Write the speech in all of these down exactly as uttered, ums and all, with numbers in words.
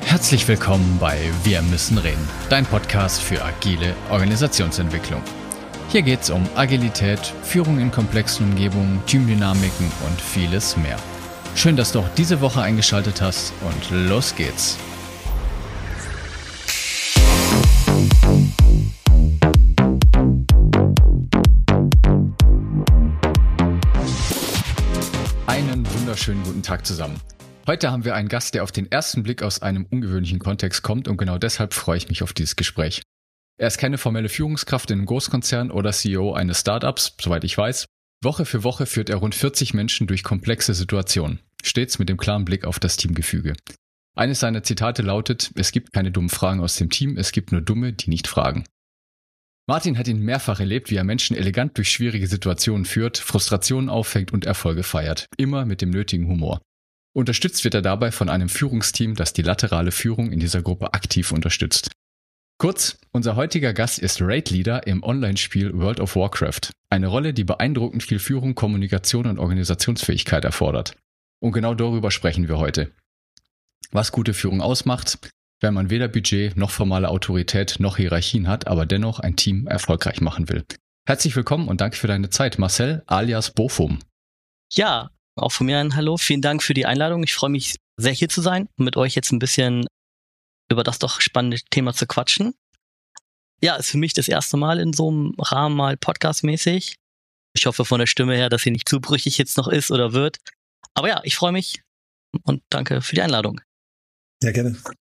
Herzlich willkommen bei Wir müssen reden, dein Podcast für agile Organisationsentwicklung. Hier geht es um Agilität, Führung in komplexen Umgebungen, Teamdynamiken und vieles mehr. Schön, dass du auch diese Woche eingeschaltet hast und los geht's. Einen wunderschönen guten Tag zusammen. Heute haben wir einen Gast, der auf den ersten Blick aus einem ungewöhnlichen Kontext kommt und genau deshalb freue ich mich auf dieses Gespräch. Er ist keine formelle Führungskraft in einem Großkonzern oder C E O eines Startups, soweit ich weiß. Woche für Woche führt er rund vierzig Menschen durch komplexe Situationen, stets mit dem klaren Blick auf das Teamgefüge. Eines seiner Zitate lautet: Es gibt keine dummen Fragen aus dem Team, es gibt nur Dumme, die nicht fragen. Martin hat ihn mehrfach erlebt, wie er Menschen elegant durch schwierige Situationen führt, Frustrationen auffängt und Erfolge feiert, immer mit dem nötigen Humor. Unterstützt wird er dabei von einem Führungsteam, das die laterale Führung in dieser Gruppe aktiv unterstützt. Kurz, unser heutiger Gast ist Raid Leader im Online-Spiel World of Warcraft. Eine Rolle, die beeindruckend viel Führung, Kommunikation und Organisationsfähigkeit erfordert. Und genau darüber sprechen wir heute. Was gute Führung ausmacht, wenn man weder Budget noch formale Autorität noch Hierarchien hat, aber dennoch ein Team erfolgreich machen will. Herzlich willkommen und danke für deine Zeit, Marcel alias Bofum. Ja, auch von mir ein Hallo. Vielen Dank für die Einladung. Ich freue mich sehr, hier zu sein und mit euch jetzt ein bisschen über das doch spannende Thema zu quatschen. Ja, ist für mich das erste Mal in so einem Rahmen mal podcastmäßig. Ich hoffe von der Stimme her, dass sie nicht zu brüchig jetzt noch ist oder wird. Aber ja, ich freue mich und danke für die Einladung. Ja, gerne.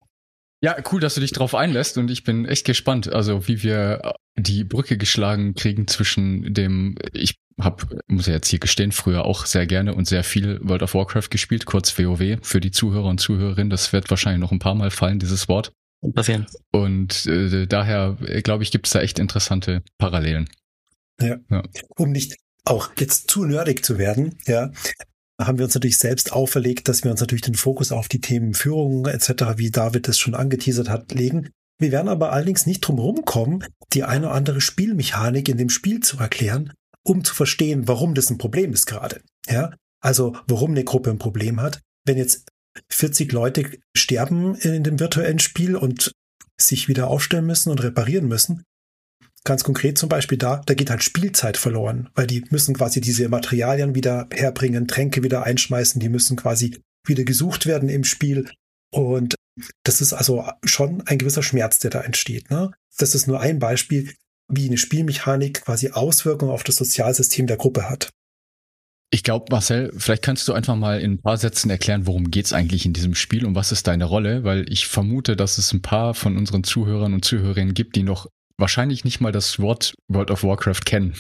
Ja, cool, dass du dich drauf einlässt und ich bin echt gespannt, also wie wir die Brücke geschlagen kriegen zwischen dem, ich habe, muss ja jetzt hier gestehen, früher auch sehr gerne und sehr viel World of Warcraft gespielt, kurz W O W für die Zuhörer und Zuhörerinnen, das wird wahrscheinlich noch ein paar Mal fallen, dieses Wort. Passieren. Und äh, daher, glaube ich, gibt es da echt interessante Parallelen. Ja. ja, um nicht auch jetzt zu nerdig zu werden, ja, haben wir uns natürlich selbst auferlegt, dass wir uns natürlich den Fokus auf die Themen Führung et cetera, wie David es schon angeteasert hat, legen. Wir werden aber allerdings nicht drum rumkommen, die eine oder andere Spielmechanik in dem Spiel zu erklären, um zu verstehen, warum das ein Problem ist gerade. Ja, also warum eine Gruppe ein Problem hat. Wenn jetzt vierzig Leute sterben in dem virtuellen Spiel und sich wieder aufstellen müssen und reparieren müssen, ganz konkret zum Beispiel da, da geht halt Spielzeit verloren, weil die müssen quasi diese Materialien wieder herbringen, Tränke wieder einschmeißen, die müssen quasi wieder gesucht werden im Spiel und das ist also schon ein gewisser Schmerz, der da entsteht. Ne? Das ist nur ein Beispiel, wie eine Spielmechanik quasi Auswirkungen auf das Sozialsystem der Gruppe hat. Ich glaube, Marcel, vielleicht kannst du einfach mal in ein paar Sätzen erklären, worum geht's eigentlich in diesem Spiel und was ist deine Rolle, weil ich vermute, dass es ein paar von unseren Zuhörern und Zuhörerinnen gibt, die noch wahrscheinlich nicht mal das Wort World of Warcraft kennen.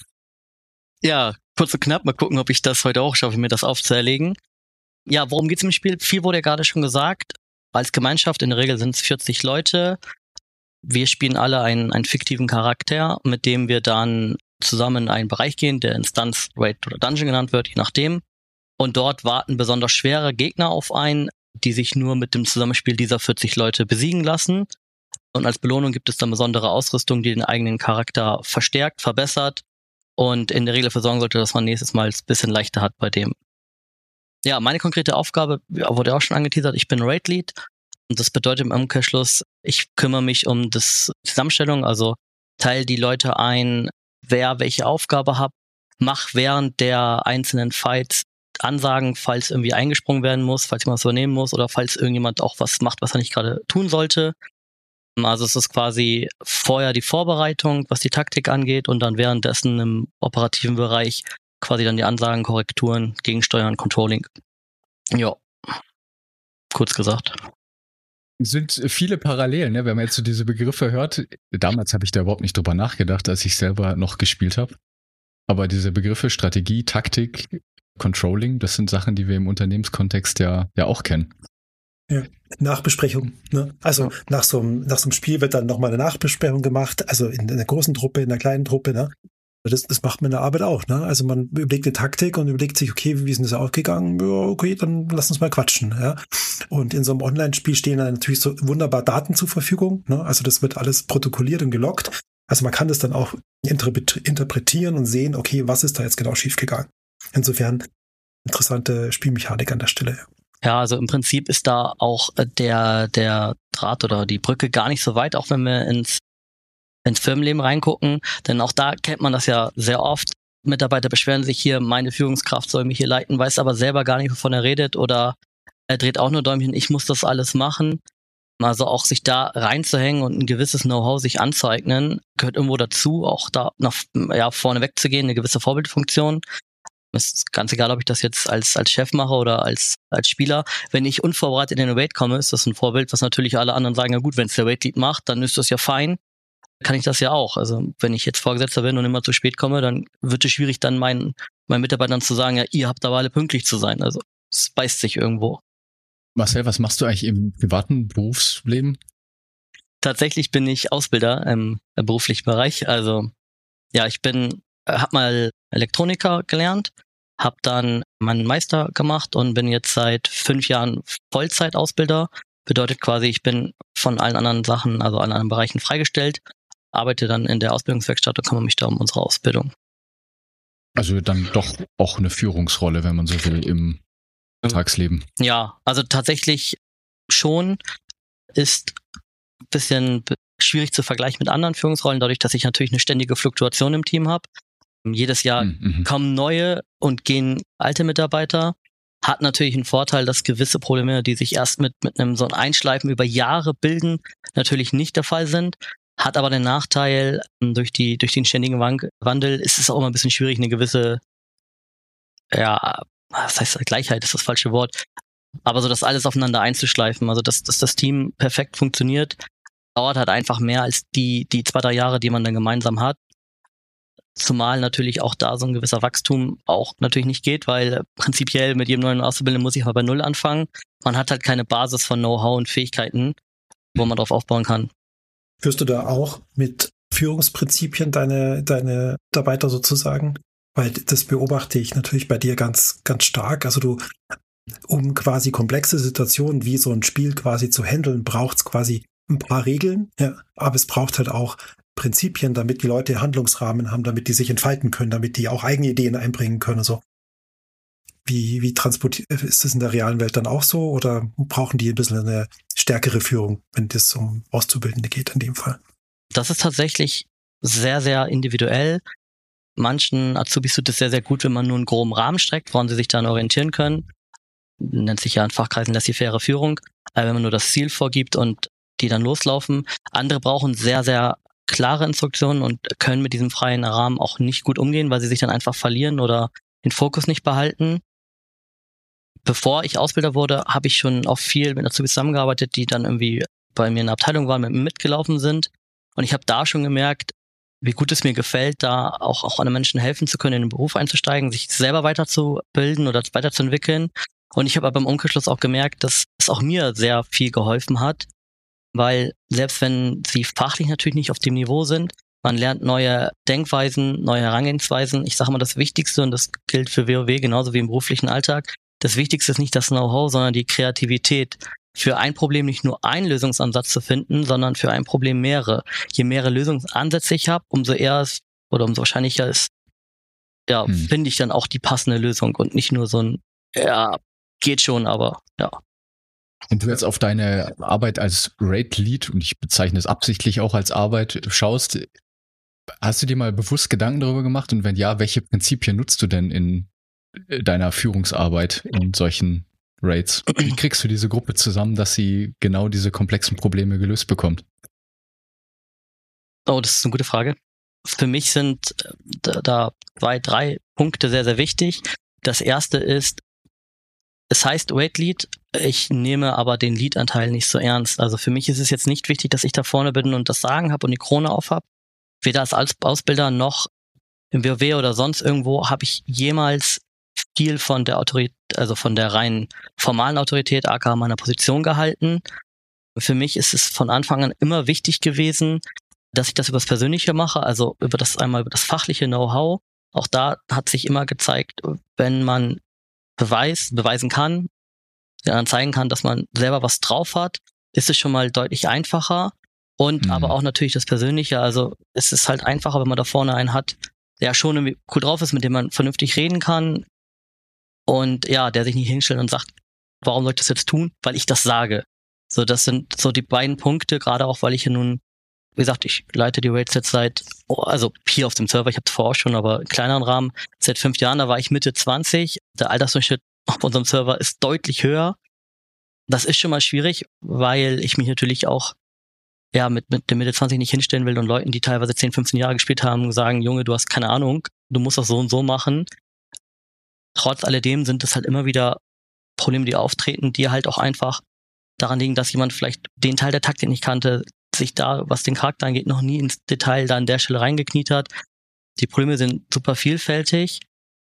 Ja, kurz und knapp, mal gucken, ob ich das heute auch schaffe, mir das aufzuerlegen. Ja, worum geht's im Spiel? Viel wurde ja gerade schon gesagt. Als Gemeinschaft, in der Regel sind es vierzig Leute. Wir spielen alle einen, einen fiktiven Charakter, mit dem wir dann zusammen in einen Bereich gehen, der Instanz, Raid oder Dungeon genannt wird, je nachdem. Und dort warten besonders schwere Gegner auf einen, die sich nur mit dem Zusammenspiel dieser vierzig Leute besiegen lassen. Und als Belohnung gibt es dann besondere Ausrüstung, die den eigenen Charakter verstärkt, verbessert und in der Regel dafür sorgen sollte, dass man nächstes Mal es ein bisschen leichter hat bei dem. Ja, meine konkrete Aufgabe wurde auch schon angeteasert. Ich bin Raid Lead und das bedeutet im Umkehrschluss, ich kümmere mich um das Zusammenstellung, also teile die Leute ein, wer welche Aufgabe hat, mach während der einzelnen Fights Ansagen, falls irgendwie eingesprungen werden muss, falls jemand was übernehmen muss oder falls irgendjemand auch was macht, was er nicht gerade tun sollte. Also es ist quasi vorher die Vorbereitung, was die Taktik angeht und dann währenddessen im operativen Bereich quasi dann die Ansagen, Korrekturen, Gegensteuern, Controlling. Ja, kurz gesagt. Es sind viele Parallelen, ne? Wenn man jetzt so diese Begriffe hört. Damals habe ich da überhaupt nicht drüber nachgedacht, als ich selber noch gespielt habe. Aber diese Begriffe Strategie, Taktik, Controlling, das sind Sachen, die wir im Unternehmenskontext ja, ja auch kennen. Ja, Nachbesprechung. Ne? Also ja. nach, so einem, nach so einem Spiel wird dann nochmal eine Nachbesprechung gemacht, also in, in einer großen Truppe, in einer kleinen Truppe. Ne? Das, das macht man in der Arbeit auch. Ne? Also man überlegt eine Taktik und überlegt sich, okay, wie ist denn das aufgegangen? Ja, okay, dann lass uns mal quatschen. Ja? Und in so einem Online-Spiel stehen dann natürlich so wunderbar Daten zur Verfügung. Ne? Also das wird alles protokolliert und geloggt. Also man kann das dann auch interpretieren und sehen, okay, was ist da jetzt genau schiefgegangen. Insofern interessante Spielmechanik an der Stelle. Ja, also im Prinzip ist da auch der, der Draht oder die Brücke gar nicht so weit, auch wenn wir ins, ins Firmenleben reingucken. Denn auch da kennt man das ja sehr oft. Mitarbeiter beschweren sich hier, meine Führungskraft soll mich hier leiten, weiß aber selber gar nicht, wovon er redet, oder er dreht auch nur Däumchen, ich muss das alles machen. Also auch sich da reinzuhängen und ein gewisses Know-how sich anzueignen, gehört irgendwo dazu, auch da nach ja, vorne wegzugehen, eine gewisse Vorbildfunktion. Es ist ganz egal, ob ich das jetzt als als Chef mache oder als als Spieler. Wenn ich unvorbereitet in den Wait komme, ist das ein Vorbild, was natürlich alle anderen sagen, ja gut, wenn es der Wait Lead macht, dann ist das ja fein. Kann ich das ja auch. Also wenn ich jetzt Vorgesetzter bin und immer zu spät komme, dann wird es schwierig, dann meinen meinen Mitarbeitern zu sagen, ja, ihr habt aber alle pünktlich zu sein. Also es beißt sich irgendwo. Marcel, was machst du eigentlich im privaten Berufsleben? Tatsächlich bin ich Ausbilder im beruflichen Bereich. Also ja, ich bin, habe mal Elektroniker gelernt, habe dann meinen Meister gemacht und bin jetzt seit fünf Jahren Vollzeitausbilder. Bedeutet quasi, ich bin von allen anderen Sachen, also allen anderen Bereichen freigestellt, arbeite dann in der Ausbildungswerkstatt und kümmere mich da um unsere Ausbildung. Also dann doch auch eine Führungsrolle, wenn man so will, im Alltagsleben. Ja, also tatsächlich schon, ist ein bisschen schwierig zu vergleichen mit anderen Führungsrollen, dadurch, dass ich natürlich eine ständige Fluktuation im Team habe. Jedes Jahr Mhm. kommen neue und gehen alte Mitarbeiter. Hat natürlich einen Vorteil, dass gewisse Probleme, die sich erst mit mit einem so einem Einschleifen über Jahre bilden, natürlich nicht der Fall sind. Hat aber den Nachteil, durch die durch den ständigen Wandel ist es auch immer ein bisschen schwierig, eine gewisse, ja, was heißt Gleichheit ist das falsche Wort, aber so das alles aufeinander einzuschleifen, also dass, dass das Team perfekt funktioniert, dauert halt einfach mehr als die die zwei, drei Jahre, die man dann gemeinsam hat. Zumal natürlich auch da so ein gewisser Wachstum auch natürlich nicht geht, weil prinzipiell mit jedem neuen Auszubildenden muss ich mal bei Null anfangen. Man hat halt keine Basis von Know-how und Fähigkeiten, wo man drauf aufbauen kann. Führst du da auch mit Führungsprinzipien deine, deine Mitarbeiter sozusagen? Weil das beobachte ich natürlich bei dir ganz, ganz stark. Also du, um quasi komplexe Situationen wie so ein Spiel quasi zu handeln, braucht es quasi ein paar Regeln, ja, aber es braucht halt auch Prinzipien, damit die Leute Handlungsrahmen haben, damit die sich entfalten können, damit die auch eigene Ideen einbringen können. So. Wie, wie transportiert, ist das in der realen Welt dann auch so oder brauchen die ein bisschen eine stärkere Führung, wenn es um Auszubildende geht in dem Fall? Das ist tatsächlich sehr, sehr individuell. Manchen Azubis tut es sehr, sehr gut, wenn man nur einen groben Rahmen streckt, woran sie sich dann orientieren können. Nennt sich ja in Fachkreisen laissez-faire Führung, äh, wenn man nur das Ziel vorgibt und die dann loslaufen. Andere brauchen sehr, sehr klare Instruktionen und können mit diesem freien Rahmen auch nicht gut umgehen, weil sie sich dann einfach verlieren oder den Fokus nicht behalten. Bevor ich Ausbilder wurde, habe ich schon auch viel mit Azubis zusammengearbeitet, die dann irgendwie bei mir in der Abteilung waren, mit mir mitgelaufen sind. Und ich habe da schon gemerkt, wie gut es mir gefällt, da auch, auch anderen Menschen helfen zu können, in den Beruf einzusteigen, sich selber weiterzubilden oder weiterzuentwickeln. Und ich habe aber im Umkehrschluss auch gemerkt, dass es auch mir sehr viel geholfen hat, weil selbst wenn sie fachlich natürlich nicht auf dem Niveau sind, man lernt neue Denkweisen, neue Herangehensweisen. Ich sage mal, das Wichtigste, und das gilt für WoW genauso wie im beruflichen Alltag, das Wichtigste ist nicht das Know-how, sondern die Kreativität. Für ein Problem nicht nur einen Lösungsansatz zu finden, sondern für ein Problem mehrere. Je mehrere Lösungsansätze ich habe, umso eher ist, oder umso wahrscheinlicher ist, ja, hm. finde ich dann auch die passende Lösung und nicht nur so ein, ja, geht schon, aber ja. Wenn du jetzt auf deine Arbeit als Raid Lead, und ich bezeichne es absichtlich auch als Arbeit, schaust, hast du dir mal bewusst Gedanken darüber gemacht? Und wenn ja, welche Prinzipien nutzt du denn in deiner Führungsarbeit in solchen Raids? Wie kriegst du diese Gruppe zusammen, dass sie genau diese komplexen Probleme gelöst bekommt? Oh, das ist eine gute Frage. Für mich sind da zwei, drei Punkte sehr, sehr wichtig. Das erste ist, es heißt Raid Lead, ich nehme aber den Lead-Anteil nicht so ernst. Also für mich ist es jetzt nicht wichtig, dass ich da vorne bin und das Sagen habe und die Krone auf habe. Weder als Ausbilder noch im WoW oder sonst irgendwo habe ich jemals viel von der Autorität, also von der rein formalen Autorität, aka meiner Position gehalten. Für mich ist es von Anfang an immer wichtig gewesen, dass ich das über das Persönliche mache, also über das einmal über das fachliche Know-how. Auch da hat sich immer gezeigt, wenn man beweist, beweisen kann, dann zeigen kann, dass man selber was drauf hat, ist es schon mal deutlich einfacher. Und mhm. aber auch natürlich das Persönliche, also es ist halt einfacher, wenn man da vorne einen hat, der schon irgendwie cool drauf ist, mit dem man vernünftig reden kann und ja, der sich nicht hinstellt und sagt, warum soll ich das jetzt tun? Weil ich das sage. So, das sind so die beiden Punkte, gerade auch, weil ich hier nun, wie gesagt, ich leite die Raids jetzt seit, oh, also hier auf dem Server, ich habe es vorher auch schon, aber in kleineren Rahmen, seit fünf Jahren, da war ich Mitte zwanzig. Der Altersdurchschnitt auf unserem Server ist deutlich höher. Das ist schon mal schwierig, weil ich mich natürlich auch ja mit, mit der Mitte zwanzig nicht hinstellen will und Leuten, die teilweise zehn, fünfzehn Jahre gespielt haben, sagen, Junge, du hast keine Ahnung, du musst das so und so machen. Trotz alledem sind es halt immer wieder Probleme, die auftreten, die halt auch einfach daran liegen, dass jemand vielleicht den Teil der Taktik nicht kannte, sich da, was den Charakter angeht, noch nie ins Detail da an der Stelle reingekniet hat. Die Probleme sind super vielfältig,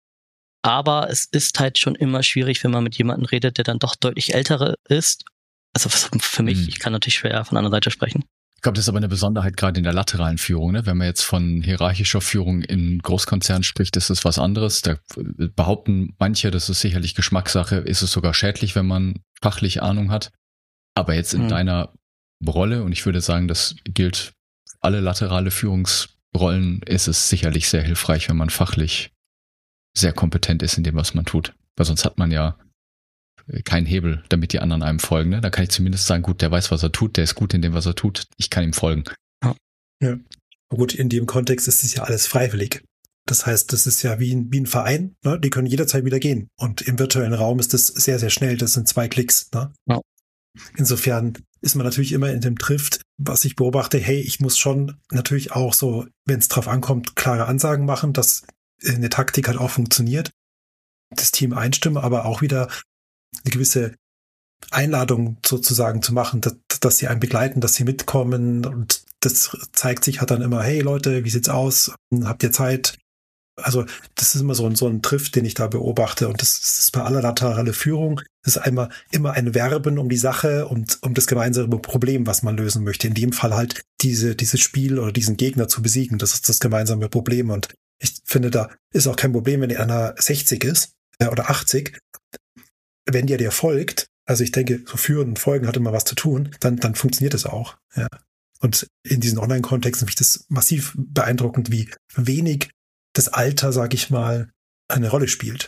aber es ist halt schon immer schwierig, wenn man mit jemandem redet, der dann doch deutlich älter ist. Also für mich, mhm. ich kann natürlich schwer von einer Seite sprechen. Ich glaube, das ist aber eine Besonderheit gerade in der lateralen Führung. Ne? Wenn man jetzt von hierarchischer Führung in Großkonzernen spricht, ist es was anderes. Da behaupten manche, das ist sicherlich Geschmackssache, ist es sogar schädlich, wenn man fachlich Ahnung hat. Aber jetzt in hm. deiner Rolle, und ich würde sagen, das gilt für alle laterale Führungsrollen, ist es sicherlich sehr hilfreich, wenn man fachlich sehr kompetent ist in dem, was man tut. Weil sonst hat man ja keinen Hebel, damit die anderen einem folgen. Ne? Da kann ich zumindest sagen, gut, der weiß, was er tut, der ist gut in dem, was er tut, ich kann ihm folgen. Ja. Ja. Gut, in dem Kontext ist es ja alles freiwillig. Das heißt, das ist ja wie ein, wie ein Verein, ne? Die können jederzeit wieder gehen. Und im virtuellen Raum ist das sehr, sehr schnell, das sind zwei Klicks. Ne? Ja. Insofern ist man natürlich immer in dem Trift, was ich beobachte, hey, ich muss schon natürlich auch so, wenn es drauf ankommt, klare Ansagen machen, dass eine Taktik halt auch funktioniert, das Team einstimmen, aber auch wieder eine gewisse Einladung sozusagen zu machen, dass, dass sie einen begleiten, dass sie mitkommen, und das zeigt sich halt dann immer, hey Leute, wie sieht's aus? Habt ihr Zeit? Also das ist immer so ein, so ein Triff, den ich da beobachte, und das, das ist bei aller laterale Führung. Das ist einmal immer ein Werben um die Sache und um das gemeinsame Problem, was man lösen möchte. In dem Fall halt diese dieses Spiel oder diesen Gegner zu besiegen. Das ist das gemeinsame Problem, und ich finde, da ist auch kein Problem, wenn einer sechzig ist äh, oder achtzig. Wenn der dir folgt, also ich denke, so Führen und Folgen hat immer was zu tun, dann dann funktioniert es auch. Ja. Und in diesen Online-Kontexten finde ich das massiv beeindruckend, wie wenig das Alter, sag ich mal, eine Rolle spielt.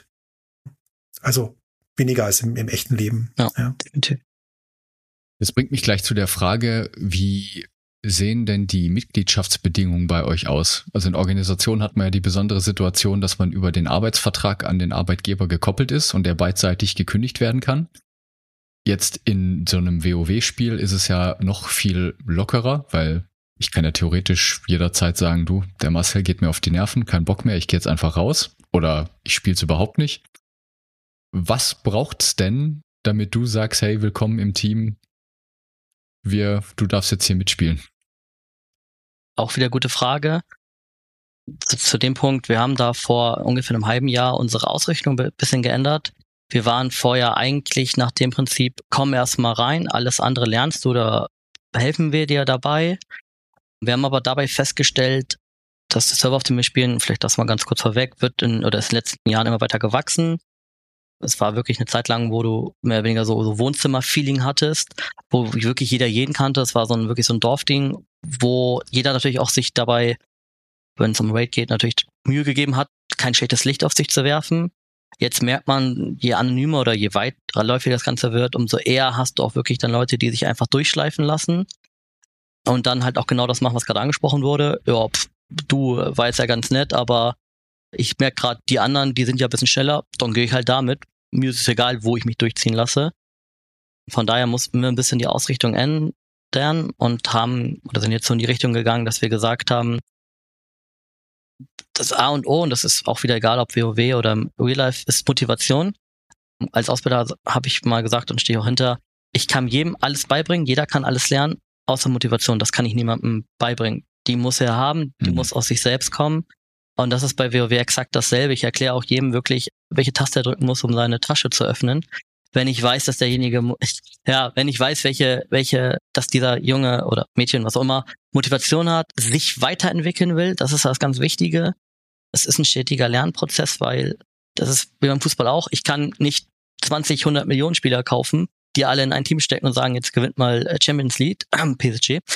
Also weniger als im, im echten Leben. Ja, ja. Definitiv. Das bringt mich gleich zu der Frage, wie sehen denn die Mitgliedschaftsbedingungen bei euch aus? Also in Organisationen hat man ja die besondere Situation, dass man über den Arbeitsvertrag an den Arbeitgeber gekoppelt ist und der beidseitig gekündigt werden kann. Jetzt in so einem WoW-Spiel ist es ja noch viel lockerer, weil ich kann ja theoretisch jederzeit sagen, du, der Marcel geht mir auf die Nerven, kein Bock mehr, ich gehe jetzt einfach raus oder ich spiele es überhaupt nicht. Was braucht's denn, damit du sagst, hey, willkommen im Team, wir, du darfst jetzt hier mitspielen? Auch wieder gute Frage. Zu, zu dem Punkt, wir haben da vor ungefähr einem halben Jahr unsere Ausrichtung ein bisschen geändert. Wir waren vorher eigentlich nach dem Prinzip, komm erst mal rein, alles andere lernst du oder helfen wir dir dabei. Wir haben aber dabei festgestellt, dass der Server, auf dem wir spielen, vielleicht das mal ganz kurz vorweg, wird in, oder ist in den letzten Jahren immer weiter gewachsen. Es war wirklich eine Zeit lang, wo du mehr oder weniger so, so Wohnzimmer-Feeling hattest, wo wirklich jeder jeden kannte. Es war so ein wirklich so ein Dorfding, wo jeder natürlich auch sich dabei, wenn es um Raid geht, natürlich Mühe gegeben hat, kein schlechtes Licht auf sich zu werfen. Jetzt merkt man, je anonymer oder je weitläufiger das Ganze wird, umso eher hast du auch wirklich dann Leute, die sich einfach durchschleifen lassen. Und dann halt auch genau das machen, was gerade angesprochen wurde. Ja, pf, du war jetzt ja ganz nett, aber ich merke gerade, die anderen, die sind ja ein bisschen schneller, dann gehe ich halt damit. Mir ist es egal, wo ich mich durchziehen lasse. Von daher mussten wir ein bisschen die Ausrichtung ändern und haben, oder sind jetzt so in die Richtung gegangen, dass wir gesagt haben, das A und O, und das ist auch wieder egal, ob WoW oder Real Life, ist Motivation. Als Ausbilder habe ich mal gesagt und stehe auch hinter, ich kann jedem alles beibringen, jeder kann alles lernen, außer Motivation. Das kann ich niemandem beibringen. Die muss er haben, die mhm. muss aus sich selbst kommen. Und das ist bei WoW exakt dasselbe. Ich erkläre auch jedem wirklich, welche Taste er drücken muss, um seine Tasche zu öffnen. Wenn ich weiß, dass derjenige, ja, wenn ich weiß, welche, welche, dass dieser Junge oder Mädchen, was auch immer, Motivation hat, sich weiterentwickeln will, das ist das ganz Wichtige. Es ist ein stetiger Lernprozess, weil das ist wie beim Fußball auch. Ich kann nicht zwanzig, hundert Millionen Spieler kaufen, die alle in ein Team stecken und sagen, jetzt gewinnt mal Champions League, äh, P S G.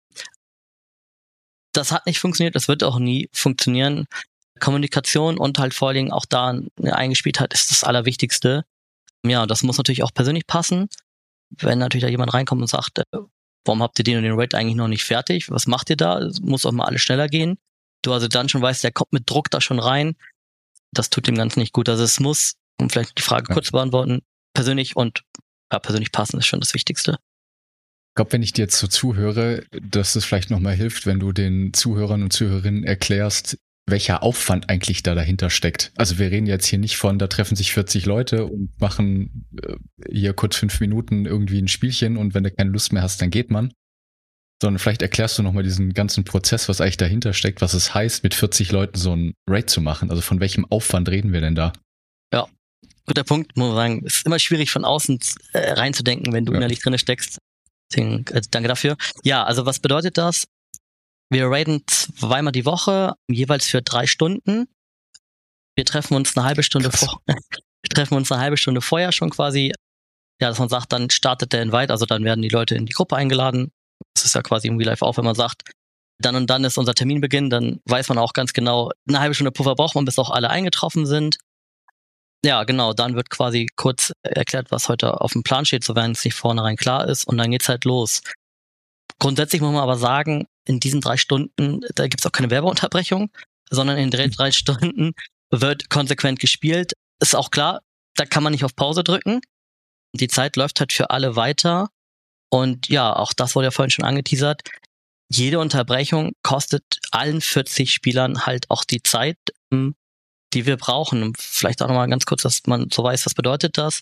Das hat nicht funktioniert, das wird auch nie funktionieren. Kommunikation und halt vor allen Dingen auch da eingespielt hat, ist das Allerwichtigste. Ja, das muss natürlich auch persönlich passen. Wenn natürlich da jemand reinkommt und sagt, äh, warum habt ihr den und den Raid eigentlich noch nicht fertig? Was macht ihr da? Es muss auch mal alles schneller gehen. Du also dann schon weißt, der kommt mit Druck da schon rein. Das tut dem Ganzen nicht gut. Also es muss, um vielleicht die Frage ja. kurz zu beantworten, persönlich und ja, persönlich passen ist schon das Wichtigste. Ich glaube, wenn ich dir jetzt so zuhöre, dass es vielleicht nochmal hilft, wenn du den Zuhörern und Zuhörerinnen erklärst, welcher Aufwand eigentlich da dahinter steckt. Also wir reden jetzt hier nicht von, da treffen sich vierzig Leute und machen äh, hier kurz fünf Minuten irgendwie ein Spielchen und wenn du keine Lust mehr hast, dann geht man. Sondern vielleicht erklärst du nochmal diesen ganzen Prozess, was eigentlich dahinter steckt, was es heißt, mit vierzig Leuten so ein Raid zu machen. Also von welchem Aufwand reden wir denn da? Ja, guter Punkt, muss man sagen. Es ist immer schwierig von außen äh, reinzudenken, wenn du ja. innerlich drin steckst. Deswegen, äh, danke dafür. Ja, also was bedeutet das? Wir raiden zweimal die Woche, jeweils für drei Stunden. Wir treffen uns eine halbe Stunde vor, wir treffen uns eine halbe Stunde vorher schon quasi, ja, dass man sagt, dann startet der Invite, also dann werden die Leute in die Gruppe eingeladen. Das ist ja quasi im Real Life auch, wenn man sagt, dann und dann ist unser Terminbeginn, dann weiß man auch ganz genau, eine halbe Stunde Puffer braucht man, bis auch alle eingetroffen sind. Ja, genau, dann wird quasi kurz erklärt, was heute auf dem Plan steht, sofern es nicht vornherein klar ist und dann geht's halt los. Grundsätzlich muss man aber sagen, in diesen drei Stunden, da gibt's auch keine Werbeunterbrechung, sondern in drei, drei Stunden wird konsequent gespielt. Ist auch klar, da kann man nicht auf Pause drücken. Die Zeit läuft halt für alle weiter. Und ja, auch das wurde ja vorhin schon angeteasert. Jede Unterbrechung kostet allen vierzig Spielern halt auch die Zeit, die wir brauchen. Und vielleicht auch nochmal ganz kurz, dass man so weiß, was bedeutet das.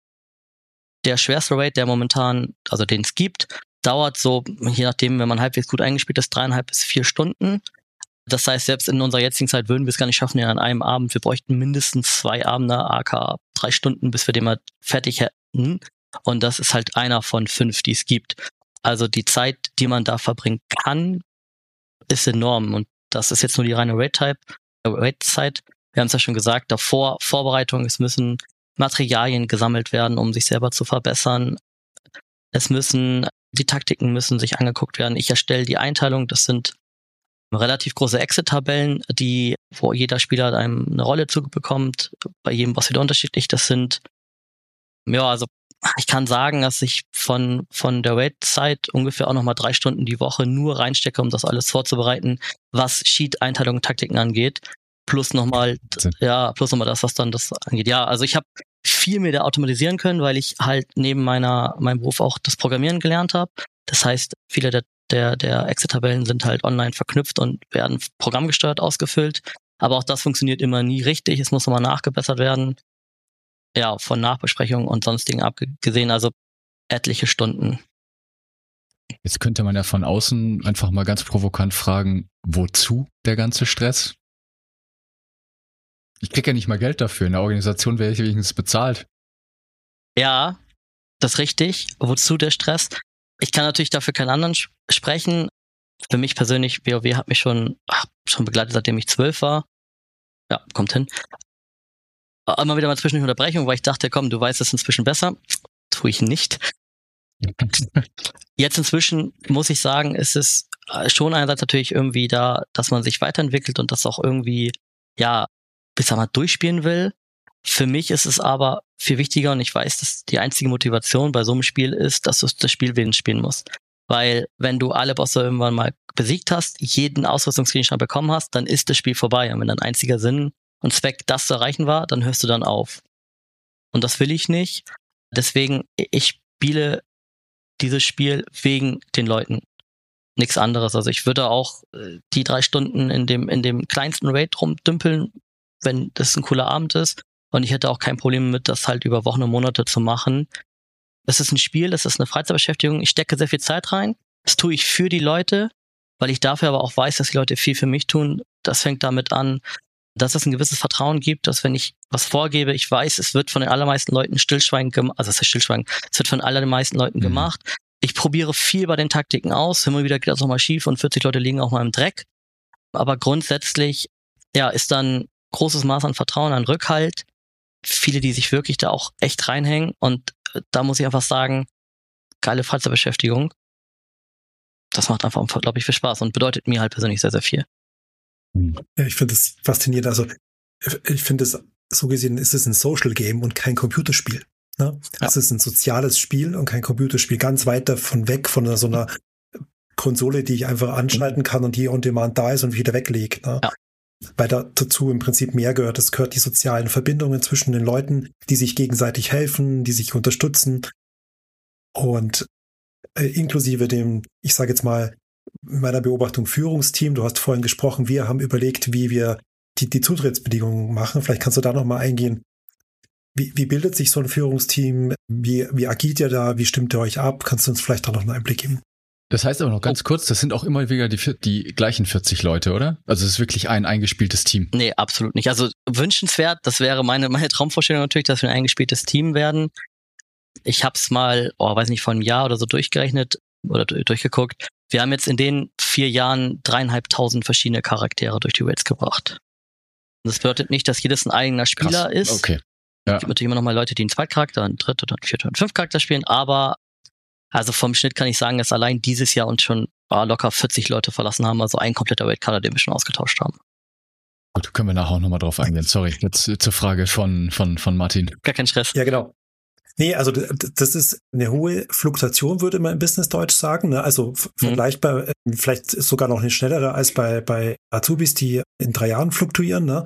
Der schwerste Raid, der momentan, also den es gibt, dauert so, je nachdem, wenn man halbwegs gut eingespielt ist, dreieinhalb bis vier Stunden. Das heißt, selbst in unserer jetzigen Zeit würden wir es gar nicht schaffen, ja, an einem Abend. Wir bräuchten mindestens zwei Abende, aka drei Stunden, bis wir den mal fertig hätten. Und das ist halt einer von fünf, die es gibt. Also die Zeit, die man da verbringen kann, ist enorm. Und das ist jetzt nur die reine Raid-Type, äh, Raid-Zeit. Wir haben es ja schon gesagt, davor Vorbereitung, es müssen Materialien gesammelt werden, um sich selber zu verbessern. Es müssen, die Taktiken müssen sich angeguckt werden. Ich erstelle die Einteilung, das sind relativ große Exit-Tabellen, die, wo jeder Spieler einem eine Rolle zubekommt, bei jedem was wieder unterschiedlich. Das sind, ja, also ich kann sagen, dass ich von von der Raid-Zeit ungefähr auch nochmal drei Stunden die Woche nur reinstecke, um das alles vorzubereiten, was Sheet-Einteilung und Taktiken angeht. Plus nochmal, ja, plus nochmal das, was dann das angeht. Ja, also ich habe viel mehr da automatisieren können, weil ich halt neben meiner meinem Beruf auch das Programmieren gelernt habe. Das heißt, viele der der der Exit-Tabellen sind halt online verknüpft und werden programmgesteuert ausgefüllt. Aber auch das funktioniert immer nie richtig. Es muss nochmal nachgebessert werden. Ja, von Nachbesprechungen und sonstigen abgesehen, also etliche Stunden. Jetzt könnte man ja von außen einfach mal ganz provokant fragen, wozu der ganze Stress? Ich krieg ja nicht mal Geld dafür. In der Organisation wäre ich wenigstens bezahlt. Ja, das ist richtig. Wozu der Stress? Ich kann natürlich dafür keinen anderen sp- sprechen. Für mich persönlich, WoW hat mich schon, ach, schon begleitet, seitdem ich zwölf war. Ja, kommt hin. Immer wieder mal zwischendurch Unterbrechung, weil ich dachte, komm, du weißt es inzwischen besser. Tue ich nicht. Jetzt inzwischen muss ich sagen, ist es schon einerseits natürlich irgendwie da, dass man sich weiterentwickelt und das auch irgendwie, ja, bis man durchspielen will. Für mich ist es aber viel wichtiger und ich weiß, dass die einzige Motivation bei so einem Spiel ist, dass du das Spiel wenigstens spielen musst. Weil wenn du alle Bosse irgendwann mal besiegt hast, jeden Ausrüstungsgegenstand bekommen hast, dann ist das Spiel vorbei. Und wenn dein einziger Sinn und Zweck, das zu erreichen war, dann hörst du dann auf. Und das will ich nicht. Deswegen, ich spiele dieses Spiel wegen den Leuten. Nichts anderes. Also ich würde auch die drei Stunden in dem, in dem kleinsten Raid rumdümpeln, wenn das ein cooler Abend ist. Und ich hätte auch kein Problem mit, das halt über Wochen und Monate zu machen. Es ist ein Spiel, es ist eine Freizeitbeschäftigung. Ich stecke sehr viel Zeit rein. Das tue ich für die Leute, weil ich dafür aber auch weiß, dass die Leute viel für mich tun. Das fängt damit an, dass es ein gewisses Vertrauen gibt, dass wenn ich was vorgebe, ich weiß, es wird von den allermeisten Leuten stillschweigend gemacht, also es ist stillschweigend, es wird von allermeisten Leuten mhm. gemacht. Ich probiere viel bei den Taktiken aus, immer wieder geht das nochmal schief und vierzig Leute liegen auch mal im Dreck. Aber grundsätzlich, ja, ist dann großes Maß an Vertrauen, an Rückhalt. Viele, die sich wirklich da auch echt reinhängen und da muss ich einfach sagen, geile Freizeitbeschäftigung. Das macht einfach unglaublich viel Spaß und bedeutet mir halt persönlich sehr, sehr viel. Ja, ich finde das faszinierend. Also ich finde es, so gesehen ist es ein Social Game und kein Computerspiel. Ne? Ja. Es ist ein soziales Spiel und kein Computerspiel. Ganz weit davon weg von so einer Konsole, die ich einfach anschalten kann und die on demand da ist und wieder weglege. Ne? Ja. Weil da dazu im Prinzip mehr gehört. Es gehört die sozialen Verbindungen zwischen den Leuten, die sich gegenseitig helfen, die sich unterstützen. Und äh, inklusive dem, ich sage jetzt mal, meiner Beobachtung Führungsteam. Du hast vorhin gesprochen, wir haben überlegt, wie wir die, die Zutrittsbedingungen machen. Vielleicht kannst du da nochmal eingehen. Wie, wie bildet sich so ein Führungsteam? Wie, wie agiert ihr da? Wie stimmt ihr euch ab? Kannst du uns vielleicht da noch einen Einblick geben? Das heißt aber noch ganz kurz, das sind auch immer wieder die, die gleichen vierzig Leute, oder? Also es ist wirklich ein eingespieltes Team. Nee, absolut nicht. Also wünschenswert, das wäre meine, meine Traumvorstellung natürlich, dass wir ein eingespieltes Team werden. Ich habe es mal, oh, weiß nicht, vor einem Jahr oder so durchgerechnet oder durchgeguckt. Wir haben jetzt in den vier Jahren dreieinhalbtausend verschiedene Charaktere durch die Raids gebracht. Das bedeutet nicht, dass jedes ein eigener Spieler Krass. ist. Okay. Ja. Es gibt natürlich immer noch mal Leute, die einen Zweitcharakter, einen Dritt- oder einen Viert- oder einen Fünft-Charakter spielen, aber also vom Schnitt kann ich sagen, dass allein dieses Jahr uns schon oh, locker vierzig Leute verlassen haben, also ein kompletter Raid-Kader, den wir schon ausgetauscht haben. Gut, können wir nachher auch nochmal drauf eingehen. Sorry, jetzt zur Frage von, von, von Martin. Gar kein Stress. Ja, genau. Nee, also das ist eine hohe Fluktuation, würde man im Business-Deutsch sagen. Ne? Also f- Mhm. vergleichbar, äh, vielleicht sogar noch eine schnellere als bei, bei Azubis, die in drei Jahren fluktuieren. Ne?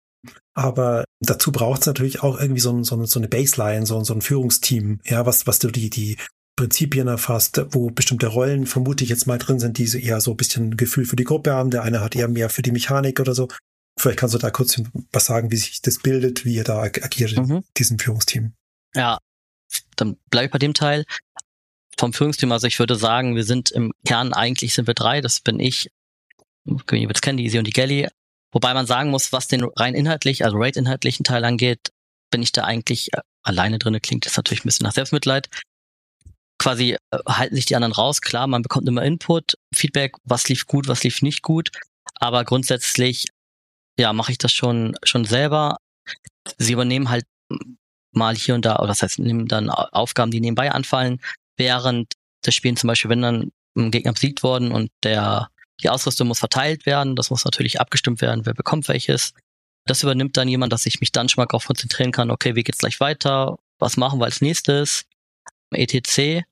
Aber dazu braucht es natürlich auch irgendwie so, ein, so, eine, so eine Baseline, so, so ein Führungsteam, ja, was, was du die, die Prinzipien erfasst, wo bestimmte Rollen, vermute ich jetzt mal drin sind, die so eher so ein bisschen Gefühl für die Gruppe haben. Der eine hat eher mehr für die Mechanik oder so. Vielleicht kannst du da kurz was sagen, wie sich das bildet, wie ihr da agiert Mhm. in diesem Führungsteam. Ja, dann bleibe ich bei dem Teil vom Führungsteam. Also ich würde sagen, wir sind im Kern, eigentlich sind wir drei. Das bin ich, ihr wird es kennen, die Easy und die Gelly. Wobei man sagen muss, was den rein inhaltlich, also Raid-inhaltlichen Teil angeht, bin ich da eigentlich äh, alleine drin. Klingt jetzt natürlich ein bisschen nach Selbstmitleid. Quasi äh, halten sich die anderen raus. Klar, man bekommt immer Input, Feedback, was lief gut, was lief nicht gut. Aber grundsätzlich, ja, mache ich das schon schon selber. Sie übernehmen halt mal hier und da, oder das heißt, nehmen dann Aufgaben, die nebenbei anfallen, während des Spiels, zum Beispiel, wenn dann ein Gegner besiegt worden und der die Ausrüstung muss verteilt werden, das muss natürlich abgestimmt werden, wer bekommt welches. Das übernimmt dann jemand, dass ich mich dann schon mal darauf konzentrieren kann, okay, wie geht's gleich weiter, was machen wir als nächstes, et cetera.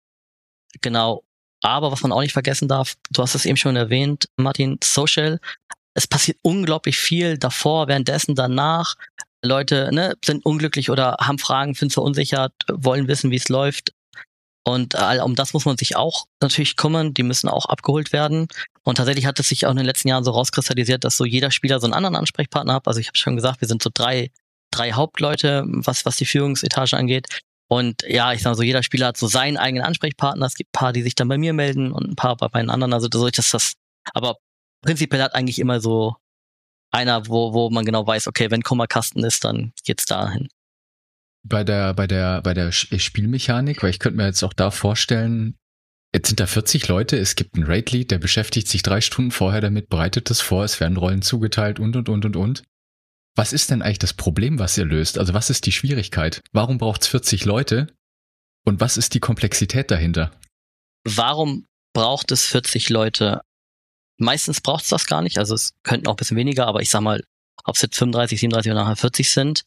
Genau. Aber was man auch nicht vergessen darf, du hast es eben schon erwähnt, Martin, Social. Es passiert unglaublich viel davor, währenddessen, danach. Leute ne, sind unglücklich oder haben Fragen, sind verunsichert, wollen wissen, wie es läuft. Und äh, um das muss man sich auch natürlich kümmern. Die müssen auch abgeholt werden. Und tatsächlich hat es sich auch in den letzten Jahren so rauskristallisiert, dass so jeder Spieler so einen anderen Ansprechpartner hat. Also ich habe schon gesagt, wir sind so drei drei Hauptleute, was was die Führungsetage angeht. Und ja, ich sage mal so, jeder Spieler hat so seinen eigenen Ansprechpartner. Es gibt ein paar, die sich dann bei mir melden und ein paar bei den anderen. Also so ist das. Aber prinzipiell hat eigentlich immer so einer, wo wo man genau weiß, okay, wenn Kummerkasten ist, dann geht's dahin. Bei der, bei der, bei der Spielmechanik, weil ich könnte mir jetzt auch da vorstellen, jetzt sind da vierzig Leute, es gibt einen Raid-Lead, der beschäftigt sich drei Stunden vorher damit, bereitet das vor, es werden Rollen zugeteilt und, und, und, und, und. Was ist denn eigentlich das Problem, was ihr löst? Also was ist die Schwierigkeit? Warum braucht es vierzig Leute? Und was ist die Komplexität dahinter? Warum braucht es vierzig Leute? Meistens braucht es das gar nicht, also es könnten auch ein bisschen weniger, aber ich sag mal, ob es jetzt fünfunddreißig, siebenunddreißig oder nachher vierzig sind.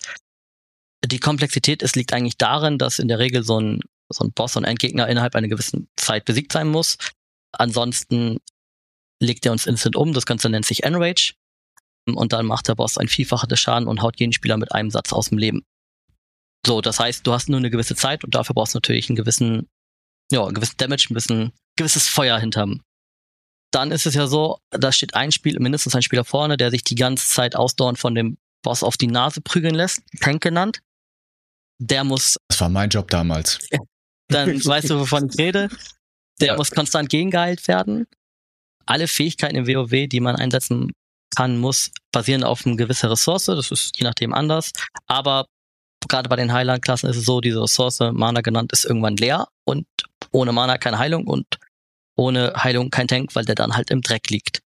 Die Komplexität, es liegt eigentlich darin, dass in der Regel so ein, so ein Boss und Endgegner innerhalb einer gewissen Zeit besiegt sein muss. Ansonsten legt er uns instant um, das Ganze nennt sich Enrage. Und dann macht der Boss ein Vielfaches des Schaden und haut jeden Spieler mit einem Satz aus dem Leben. So, das heißt, du hast nur eine gewisse Zeit und dafür brauchst du natürlich einen gewissen, ja, einen gewissen Damage, ein bisschen, gewisses Feuer hinterm. Dann ist es ja so, da steht ein Spiel, mindestens ein Spieler vorne, der sich die ganze Zeit ausdauernd von dem Boss auf die Nase prügeln lässt, Tank genannt. Der muss... Das war mein Job damals. Dann weißt du, wovon ich rede. Der Ja. muss konstant gegengeheilt werden. Alle Fähigkeiten im WoW, die man einsetzen kann, muss basieren auf einer gewissen Ressource. Das ist je nachdem anders. Aber gerade bei den Heiler-Klassen ist es so, diese Ressource, Mana genannt, ist irgendwann leer. Und ohne Mana keine Heilung und ohne Heilung kein Tank, weil der dann halt im Dreck liegt.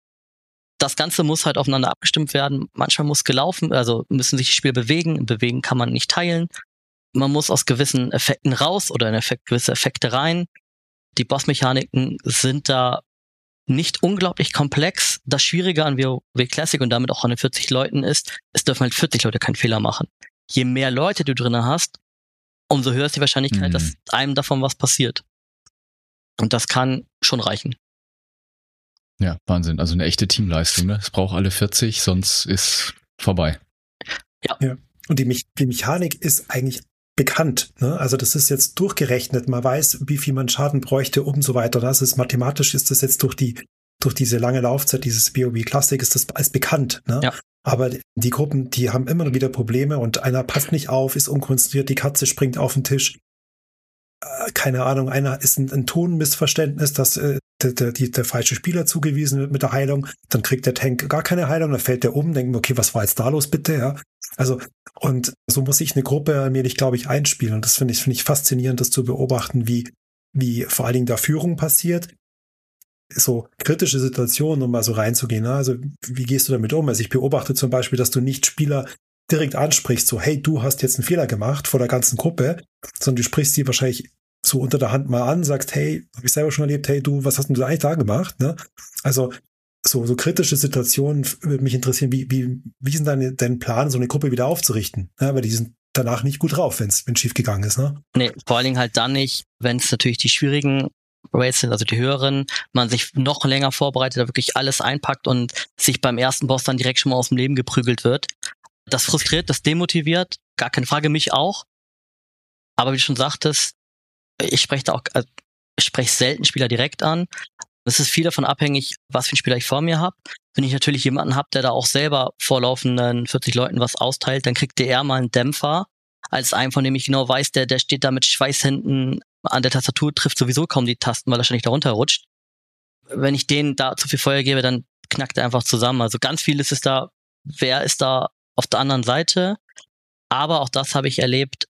Das Ganze muss halt aufeinander abgestimmt werden. Manchmal muss gelaufen, also müssen sich die Spieler bewegen. Bewegen kann man nicht teilen. Man muss aus gewissen Effekten raus oder in Effekt, gewisse Effekte rein. Die Bossmechaniken sind da nicht unglaublich komplex. Das Schwierige an WoW Classic und damit auch an den vierzig Leuten ist, es dürfen halt vierzig Leute keinen Fehler machen. Je mehr Leute du drin hast, umso höher ist die Wahrscheinlichkeit, Mhm. dass einem davon was passiert. Und das kann schon reichen. Ja, Wahnsinn. Also eine echte Teamleistung, ne? Es braucht alle vierzig, sonst ist vorbei. Und die, Me- die Mechanik ist eigentlich bekannt. Ne? Also das ist jetzt durchgerechnet. Man weiß, wie viel man Schaden bräuchte und so weiter. Das ist mathematisch ist das jetzt durch die durch diese lange Laufzeit dieses WoW Classic ist das als bekannt. Ne? Ja. Aber die Gruppen, die haben immer wieder Probleme und einer passt nicht auf, ist unkonzentriert, die Katze springt auf den Tisch. Äh, keine Ahnung, einer ist ein, ein Tonmissverständnis, dass äh, der, der, die, der falsche Spieler zugewiesen wird mit der Heilung. Dann kriegt der Tank gar keine Heilung, dann fällt der um, denkt, okay, was war jetzt da los bitte? Ja. Also, und so muss sich eine Gruppe allmählich, glaube ich, einspielen. Und das finde ich, finde ich faszinierend, das zu beobachten, wie, wie vor allen Dingen da Führung passiert. So kritische Situationen, um mal so reinzugehen. Ne? Also, wie gehst du damit um? Also, ich beobachte zum Beispiel, dass du nicht Spieler direkt ansprichst, so, hey, du hast jetzt einen Fehler gemacht vor der ganzen Gruppe, sondern du sprichst sie wahrscheinlich so unter der Hand mal an, sagst, hey, habe ich selber schon erlebt, hey, du, was hast denn du eigentlich da gemacht? Ne? Also, so, so kritische Situationen würde mich interessieren, wie, wie, wie ist denn deine, dein Plan, so eine Gruppe wieder aufzurichten? Ja, weil die sind danach nicht gut drauf, wenn es schief gegangen ist, ne? Nee, vor allen Dingen halt dann nicht, wenn es natürlich die schwierigen Raids sind, also die höheren, man sich noch länger vorbereitet, da wirklich alles einpackt und sich beim ersten Boss dann direkt schon mal aus dem Leben geprügelt wird. Das frustriert, das demotiviert, gar keine Frage, mich auch. Aber wie du schon sagtest, ich spreche da auch, also ich spreche selten Spieler direkt an. Es ist viel davon abhängig, was für einen Spieler ich vor mir habe. Wenn ich natürlich jemanden habe, der da auch selber vor laufenden vierzig Leuten was austeilt, dann kriegt der eher mal einen Dämpfer, als einen, von dem ich genau weiß, der, der steht da mit Schweißhänden an der Tastatur, trifft sowieso kaum die Tasten, weil er ständig da runterrutscht. Wenn ich denen da zu viel Feuer gebe, dann knackt er einfach zusammen. Also ganz viel ist es da, wer ist da auf der anderen Seite. Aber auch das habe ich erlebt,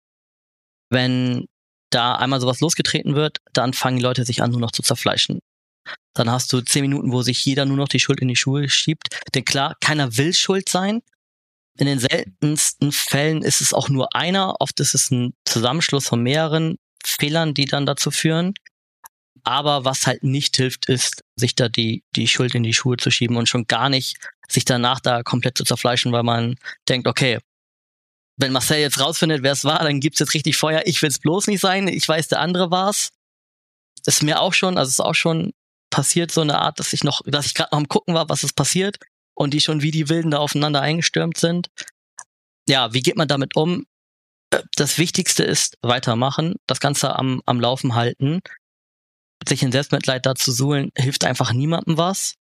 wenn da einmal sowas losgetreten wird, dann fangen die Leute sich an, nur noch zu zerfleischen. Dann hast du zehn Minuten, wo sich jeder nur noch die Schuld in die Schuhe schiebt. Denn klar, keiner will schuld sein. In den seltensten Fällen ist es auch nur einer. Oft ist es ein Zusammenschluss von mehreren Fehlern, die dann dazu führen. Aber was halt nicht hilft, ist, sich da die, die Schuld in die Schuhe zu schieben und schon gar nicht sich danach da komplett zu zerfleischen, weil man denkt, okay, wenn Marcel jetzt rausfindet, wer es war, dann gibt's jetzt richtig Feuer. Ich will's bloß nicht sein. Ich weiß, der andere war's. Das ist mir auch schon, also es ist auch schon passiert, so eine Art, dass ich noch, dass ich gerade noch am Gucken war, was ist passiert und die schon wie die Wilden da aufeinander eingestürmt sind. Ja, wie geht man damit um? Das Wichtigste ist weitermachen, das Ganze am, am Laufen halten. Sich in Selbstmitleid da zu suhlen, hilft einfach niemandem was.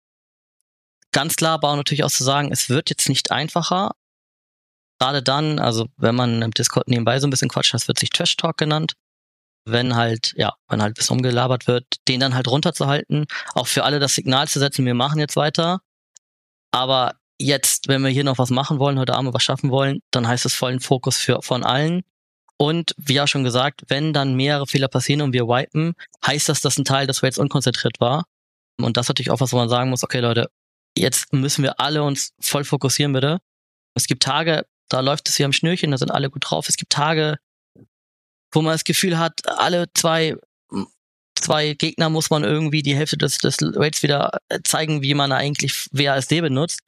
Ganz klar aber auch natürlich auch zu sagen, es wird jetzt nicht einfacher. Gerade dann, also wenn man im Discord nebenbei so ein bisschen quatscht, das wird sich Trash Talk genannt. Wenn halt, ja, wenn halt bis umgelabert wird, den dann halt runterzuhalten, auch für alle das Signal zu setzen, wir machen jetzt weiter. Aber jetzt, wenn wir hier noch was machen wollen, heute Abend was schaffen wollen, dann heißt es vollen Fokus für von allen. Und wie ja schon gesagt, wenn dann mehrere Fehler passieren und wir wipen, heißt das, dass ein Teil des Raids unkonzentriert war. Und das ist natürlich auch was, wo man sagen muss, okay Leute, jetzt müssen wir alle uns voll fokussieren bitte. Es gibt Tage, da läuft es wie am Schnürchen, da sind alle gut drauf. Es gibt Tage, wo man das Gefühl hat, alle zwei, zwei Gegner muss man irgendwie die Hälfte des, des Raids wieder zeigen, wie man eigentlich W A S D benutzt.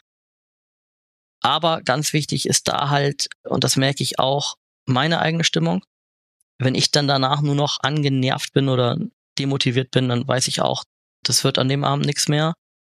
Aber ganz wichtig ist da halt, und das merke ich auch, meine eigene Stimmung. Wenn ich dann danach nur noch angenervt bin oder demotiviert bin, dann weiß ich auch, das wird an dem Abend nichts mehr.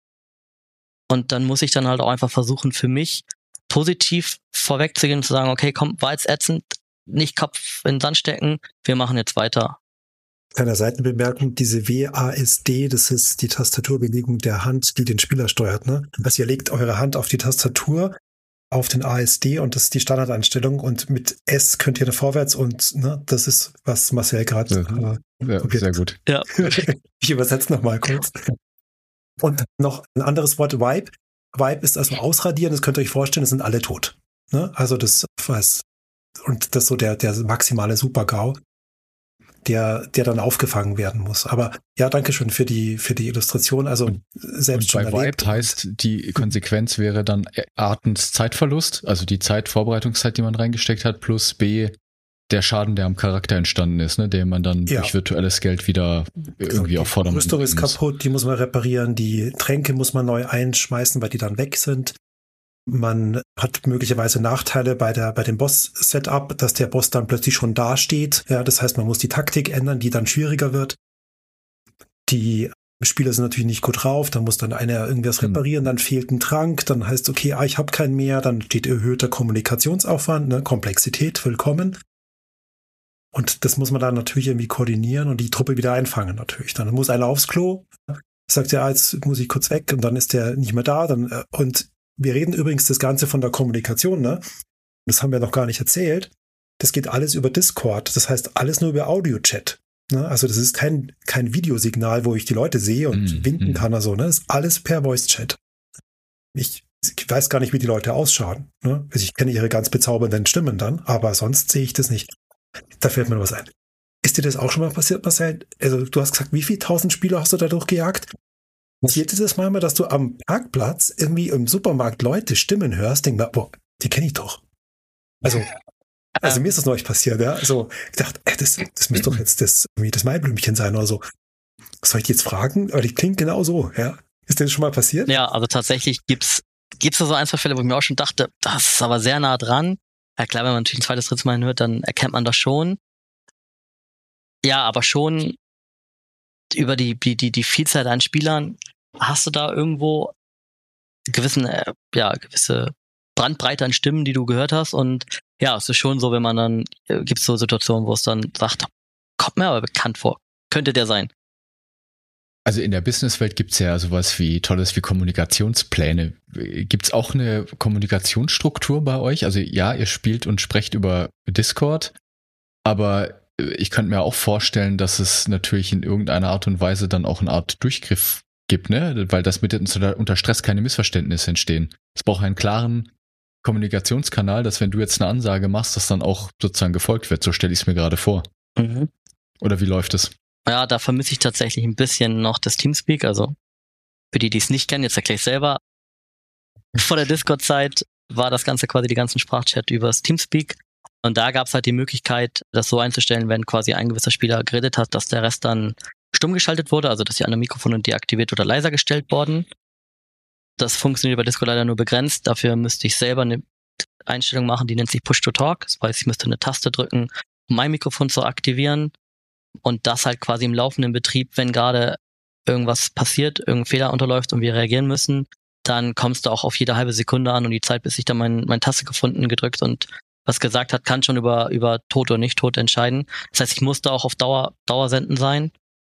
Und dann muss ich dann halt auch einfach versuchen, für mich positiv vorwegzugehen und zu sagen, okay, komm, war jetzt ätzend, nicht Kopf in den Sand stecken, wir machen jetzt weiter. Kleine Seitenbemerkung, diese W A S D, das ist die Tastaturbewegung der Hand, die den Spieler steuert. Ne? Also ihr legt eure Hand auf die Tastatur, auf den A S D und das ist die Standardeinstellung und mit S könnt ihr da vorwärts und ne, das ist, was Marcel gerade äh, ja, sehr gut. Ja. Ich übersetze nochmal kurz. Und noch ein anderes Wort, Wipe. Wipe ist also ausradieren, das könnt ihr euch vorstellen, es sind alle tot. Ne? Also das was und das ist so der, der maximale Super-GAU, der, der dann aufgefangen werden muss. Aber ja, danke schön für die, für die Illustration. Also und, selbst und schon bei erlebt. Wipe heißt, die Konsequenz wäre dann Artens Zeitverlust, also die Zeit, Vorbereitungszeit, die man reingesteckt hat, plus B, der Schaden, der am Charakter entstanden ist, ne, den man dann ja. durch virtuelles Geld wieder irgendwie auf Vordermann bringt. Die Rüstung ist kaputt, die muss man reparieren, die Tränke muss man neu einschmeißen, weil die dann weg sind. Man hat möglicherweise Nachteile bei der, bei dem Boss-Setup, dass der Boss dann plötzlich schon dasteht. Ja, das heißt, man muss die Taktik ändern, die dann schwieriger wird. Die Spieler sind natürlich nicht gut drauf, dann muss dann einer irgendwas reparieren, dann fehlt ein Trank, dann heißt, okay, ah, ich habe keinen mehr, dann steht erhöhter Kommunikationsaufwand, ne, Komplexität, willkommen. Und das muss man dann natürlich irgendwie koordinieren und die Truppe wieder einfangen natürlich. Dann muss einer aufs Klo, sagt er, ah, jetzt muss ich kurz weg und dann ist der nicht mehr da. Dann, und wir reden übrigens das Ganze von der Kommunikation, ne? Das haben wir noch gar nicht erzählt. Das geht alles über Discord. Das heißt, alles nur über Audio-Chat. Ne? Also das ist kein, kein Videosignal, wo ich die Leute sehe und mm, winken mm. kann oder so. Ne? Das ist alles per Voice-Chat. Ich, ich weiß gar nicht, wie die Leute ausschauen. Ne? Also ich kenne ihre ganz bezaubernden Stimmen dann, aber sonst sehe ich das nicht. Da fällt mir was ein. Ist dir das auch schon mal passiert, Marcel? Also du hast gesagt, wie viele tausend Spieler hast du da durchgejagt? Passiert dir das manchmal, dass du am Parkplatz irgendwie im Supermarkt Leute Stimmen hörst, denk mal, boah, die kenne ich doch. Also, also mir ist das neulich passiert, ja. Also ich dachte, ey, das, das müsste doch jetzt das, irgendwie das Maiblümchen sein oder so. Soll ich die jetzt fragen? Aber die klingt genau so, ja. Ist dir das schon mal passiert? Ja, also tatsächlich gibt's gibt's da so ein, zwei Fälle, wo ich mir auch schon dachte, das ist aber sehr nah dran. Ja klar, wenn man natürlich ein zweites, drittes Mal hört, dann erkennt man das schon. Ja, aber schon über die, die, die, die Vielzahl an Spielern hast du da irgendwo gewissen, äh, ja, gewisse Bandbreite an Stimmen, die du gehört hast. Und ja, es ist schon so, wenn man dann, äh, gibt es so Situationen, wo es dann sagt, kommt mir aber bekannt vor. Könnte der sein. Also in der Businesswelt gibt's ja sowas wie Tolles wie Kommunikationspläne. Gibt's auch eine Kommunikationsstruktur bei euch? Also ja, ihr spielt und sprecht über Discord, aber ich könnte mir auch vorstellen, dass es natürlich in irgendeiner Art und Weise dann auch eine Art Durchgriff gibt, ne? Weil das mit unter Stress keine Missverständnisse entstehen. Es braucht einen klaren Kommunikationskanal, dass wenn du jetzt eine Ansage machst, dass dann auch sozusagen gefolgt wird. So stelle ich es mir gerade vor. Mhm. Oder wie läuft es? Ja, da vermisse ich tatsächlich ein bisschen noch das Teamspeak. Also für die, die es nicht kennen, jetzt erkläre ich selber. Vor der Discord-Zeit war das Ganze quasi die ganzen Sprachchat übers Teamspeak. Und da gab es halt die Möglichkeit, das so einzustellen, wenn quasi ein gewisser Spieler geredet hat, dass der Rest dann stumm geschaltet wurde, also dass die anderen Mikrofone deaktiviert oder leiser gestellt wurden. Das funktioniert bei Discord leider nur begrenzt. Dafür müsste ich selber eine Einstellung machen, die nennt sich Push-to-Talk. Das heißt, ich müsste eine Taste drücken, um mein Mikrofon zu aktivieren. Und das halt quasi im laufenden Betrieb, wenn gerade irgendwas passiert, irgendein Fehler unterläuft und wir reagieren müssen, dann kommst du auch auf jede halbe Sekunde an und die Zeit, bis ich dann mein, meine Taste gefunden, gedrückt und was gesagt hat, kann schon über, über tot oder nicht tot entscheiden. Das heißt, ich musste auch auf Dauer, Dauersenden sein.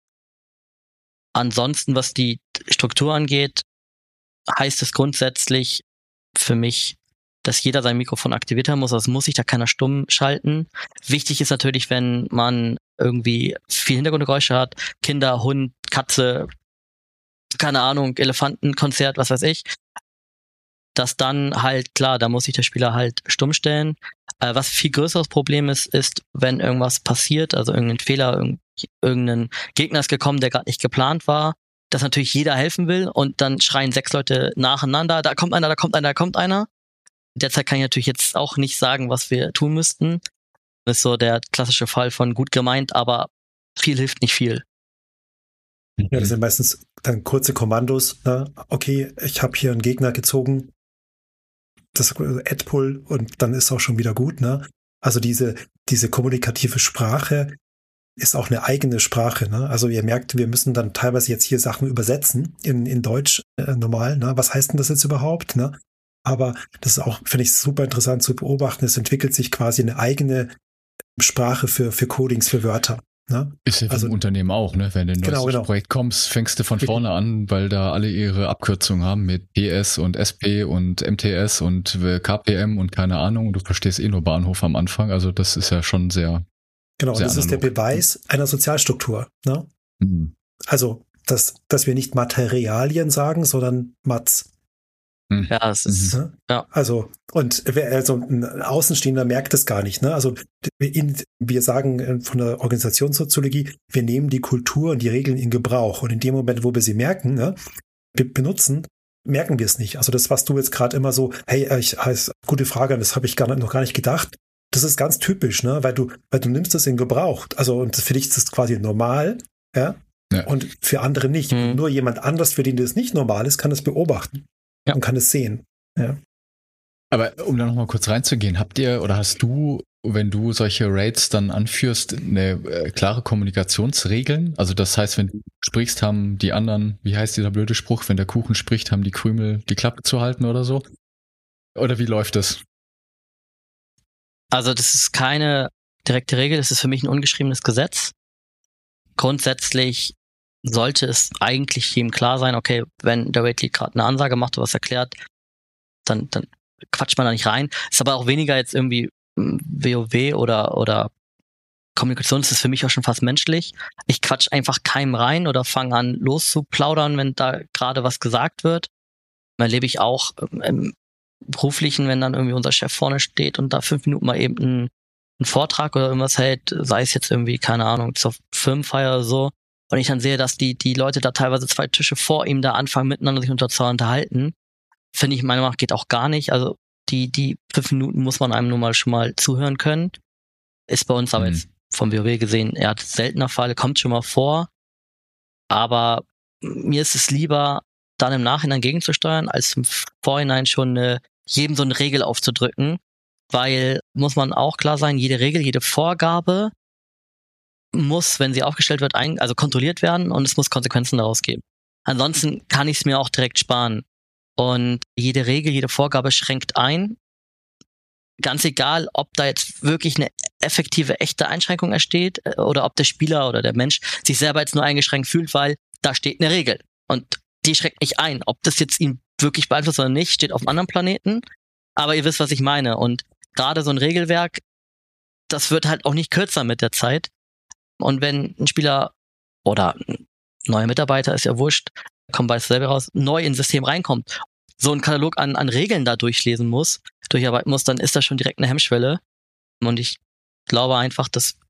Ansonsten, was die Struktur angeht, heißt es grundsätzlich für mich, dass jeder sein Mikrofon aktiviert haben muss. Also muss sich da keiner stumm schalten. Wichtig ist natürlich, wenn man irgendwie viel Hintergrundgeräusche hat, Kinder, Hund, Katze, keine Ahnung, Elefantenkonzert, was weiß ich, dass dann halt, klar, da muss sich der Spieler halt stumm stellen. Äh, was viel größeres Problem ist, ist, wenn irgendwas passiert, also irgendein Fehler, irgend, irgendein Gegner ist gekommen, der gerade nicht geplant war, dass natürlich jeder helfen will und dann schreien sechs Leute nacheinander, da kommt einer, da kommt einer, da kommt einer. Derzeit kann ich natürlich jetzt auch nicht sagen, was wir tun müssten. Das ist so der klassische Fall von gut gemeint, aber viel hilft nicht viel. Ja, das sind meistens dann kurze Kommandos. Ne? Okay, ich habe hier einen Gegner gezogen, das Add-Pull und dann ist auch schon wieder gut. Ne? Also diese, diese kommunikative Sprache ist auch eine eigene Sprache. Ne? Also ihr merkt, wir müssen dann teilweise jetzt hier Sachen übersetzen in, in Deutsch äh, normal. Ne? Was heißt denn das jetzt überhaupt? Ne? Aber das ist auch, finde ich, super interessant zu beobachten. Es entwickelt sich quasi eine eigene Sprache für, für Codings, für Wörter. Ne? Ist ja also, im Unternehmen auch, ne? Wenn du in ein genau, neues genau. Projekt kommst, fängst du von vorne an, weil da alle ihre Abkürzungen haben mit P S und S P und M T S und K P M und keine Ahnung. Du verstehst eh nur Bahnhof am Anfang. Also das ist ja schon sehr Genau, sehr das analog. Ist der Beweis einer Sozialstruktur. Ne? Mhm. Also, dass, dass wir nicht Materialien sagen, sondern Mats. Ja, es ist, mhm. ja. Also, und wer, also ein Außenstehender merkt es gar nicht, ne? Also, in, wir sagen von der Organisationssoziologie, wir nehmen die Kultur und die Regeln in Gebrauch. Und in dem Moment, wo wir sie merken, ne, benutzen, merken wir es nicht. Also, das, was du jetzt gerade immer so, hey, ich, heißt, gute Frage, das habe ich gar nicht, noch gar nicht gedacht. Das ist ganz typisch, ne? Weil du, weil du nimmst das in Gebrauch. Also, und für dich ist das quasi normal, ja? Ja. Und für andere nicht. Mhm. Nur jemand anders, für den das nicht normal ist, kann das beobachten. Ja. Und kann es sehen. Ja. Aber um da nochmal kurz reinzugehen, habt ihr oder hast du, wenn du solche Raids dann anführst, eine äh, klare Kommunikationsregeln? Also das heißt, wenn du sprichst, haben die anderen, wie heißt dieser blöde Spruch, wenn der Kuchen spricht, haben die Krümel die Klappe zu halten oder so? Oder wie läuft das? Also das ist keine direkte Regel, das ist für mich ein ungeschriebenes Gesetz. Grundsätzlich sollte es eigentlich jedem klar sein, okay, wenn der Raid Lead gerade eine Ansage macht oder was erklärt, dann, dann quatscht man da nicht rein. Ist aber auch weniger jetzt irgendwie WoW oder, oder Kommunikation, das ist für mich auch schon fast menschlich. Ich quatsch einfach keinem rein oder fange an loszuplaudern, wenn da gerade was gesagt wird. Erlebe ich auch im Beruflichen, wenn dann irgendwie unser Chef vorne steht und da fünf Minuten mal eben einen, einen Vortrag oder irgendwas hält, sei es jetzt irgendwie, keine Ahnung, zur Firmenfeier oder so, und ich dann sehe, dass die, die Leute da teilweise zwei Tische vor ihm da anfangen, miteinander sich unter zu unterhalten, finde ich, meiner Meinung nach geht auch gar nicht. Also die, die fünf Minuten muss man einem nur mal schon mal zuhören können. Ist bei uns aber mhm. jetzt vom WoW gesehen eher seltener Fall, kommt schon mal vor. Aber mir ist es lieber, dann im Nachhinein gegenzusteuern, als im Vorhinein schon eine, jedem so eine Regel aufzudrücken. Weil, muss man auch klar sein, jede Regel, jede Vorgabe muss, wenn sie aufgestellt wird, ein, also kontrolliert werden und es muss Konsequenzen daraus geben. Ansonsten kann ich es mir auch direkt sparen. Und jede Regel, jede Vorgabe schränkt ein. Ganz egal, ob da jetzt wirklich eine effektive, echte Einschränkung entsteht oder ob der Spieler oder der Mensch sich selber jetzt nur eingeschränkt fühlt, weil da steht eine Regel. Und die schränkt nicht ein. Ob das jetzt ihn wirklich beeinflusst oder nicht, steht auf einem anderen Planeten. Aber ihr wisst, was ich meine. Und gerade so ein Regelwerk, das wird halt auch nicht kürzer mit der Zeit. Und wenn ein Spieler oder ein neuer Mitarbeiter, ist ja wurscht, kommt bei selber raus, neu ins System reinkommt, so einen Katalog an, an Regeln da durchlesen muss, durcharbeiten muss, dann ist das schon direkt eine Hemmschwelle. Und ich glaube einfach, dass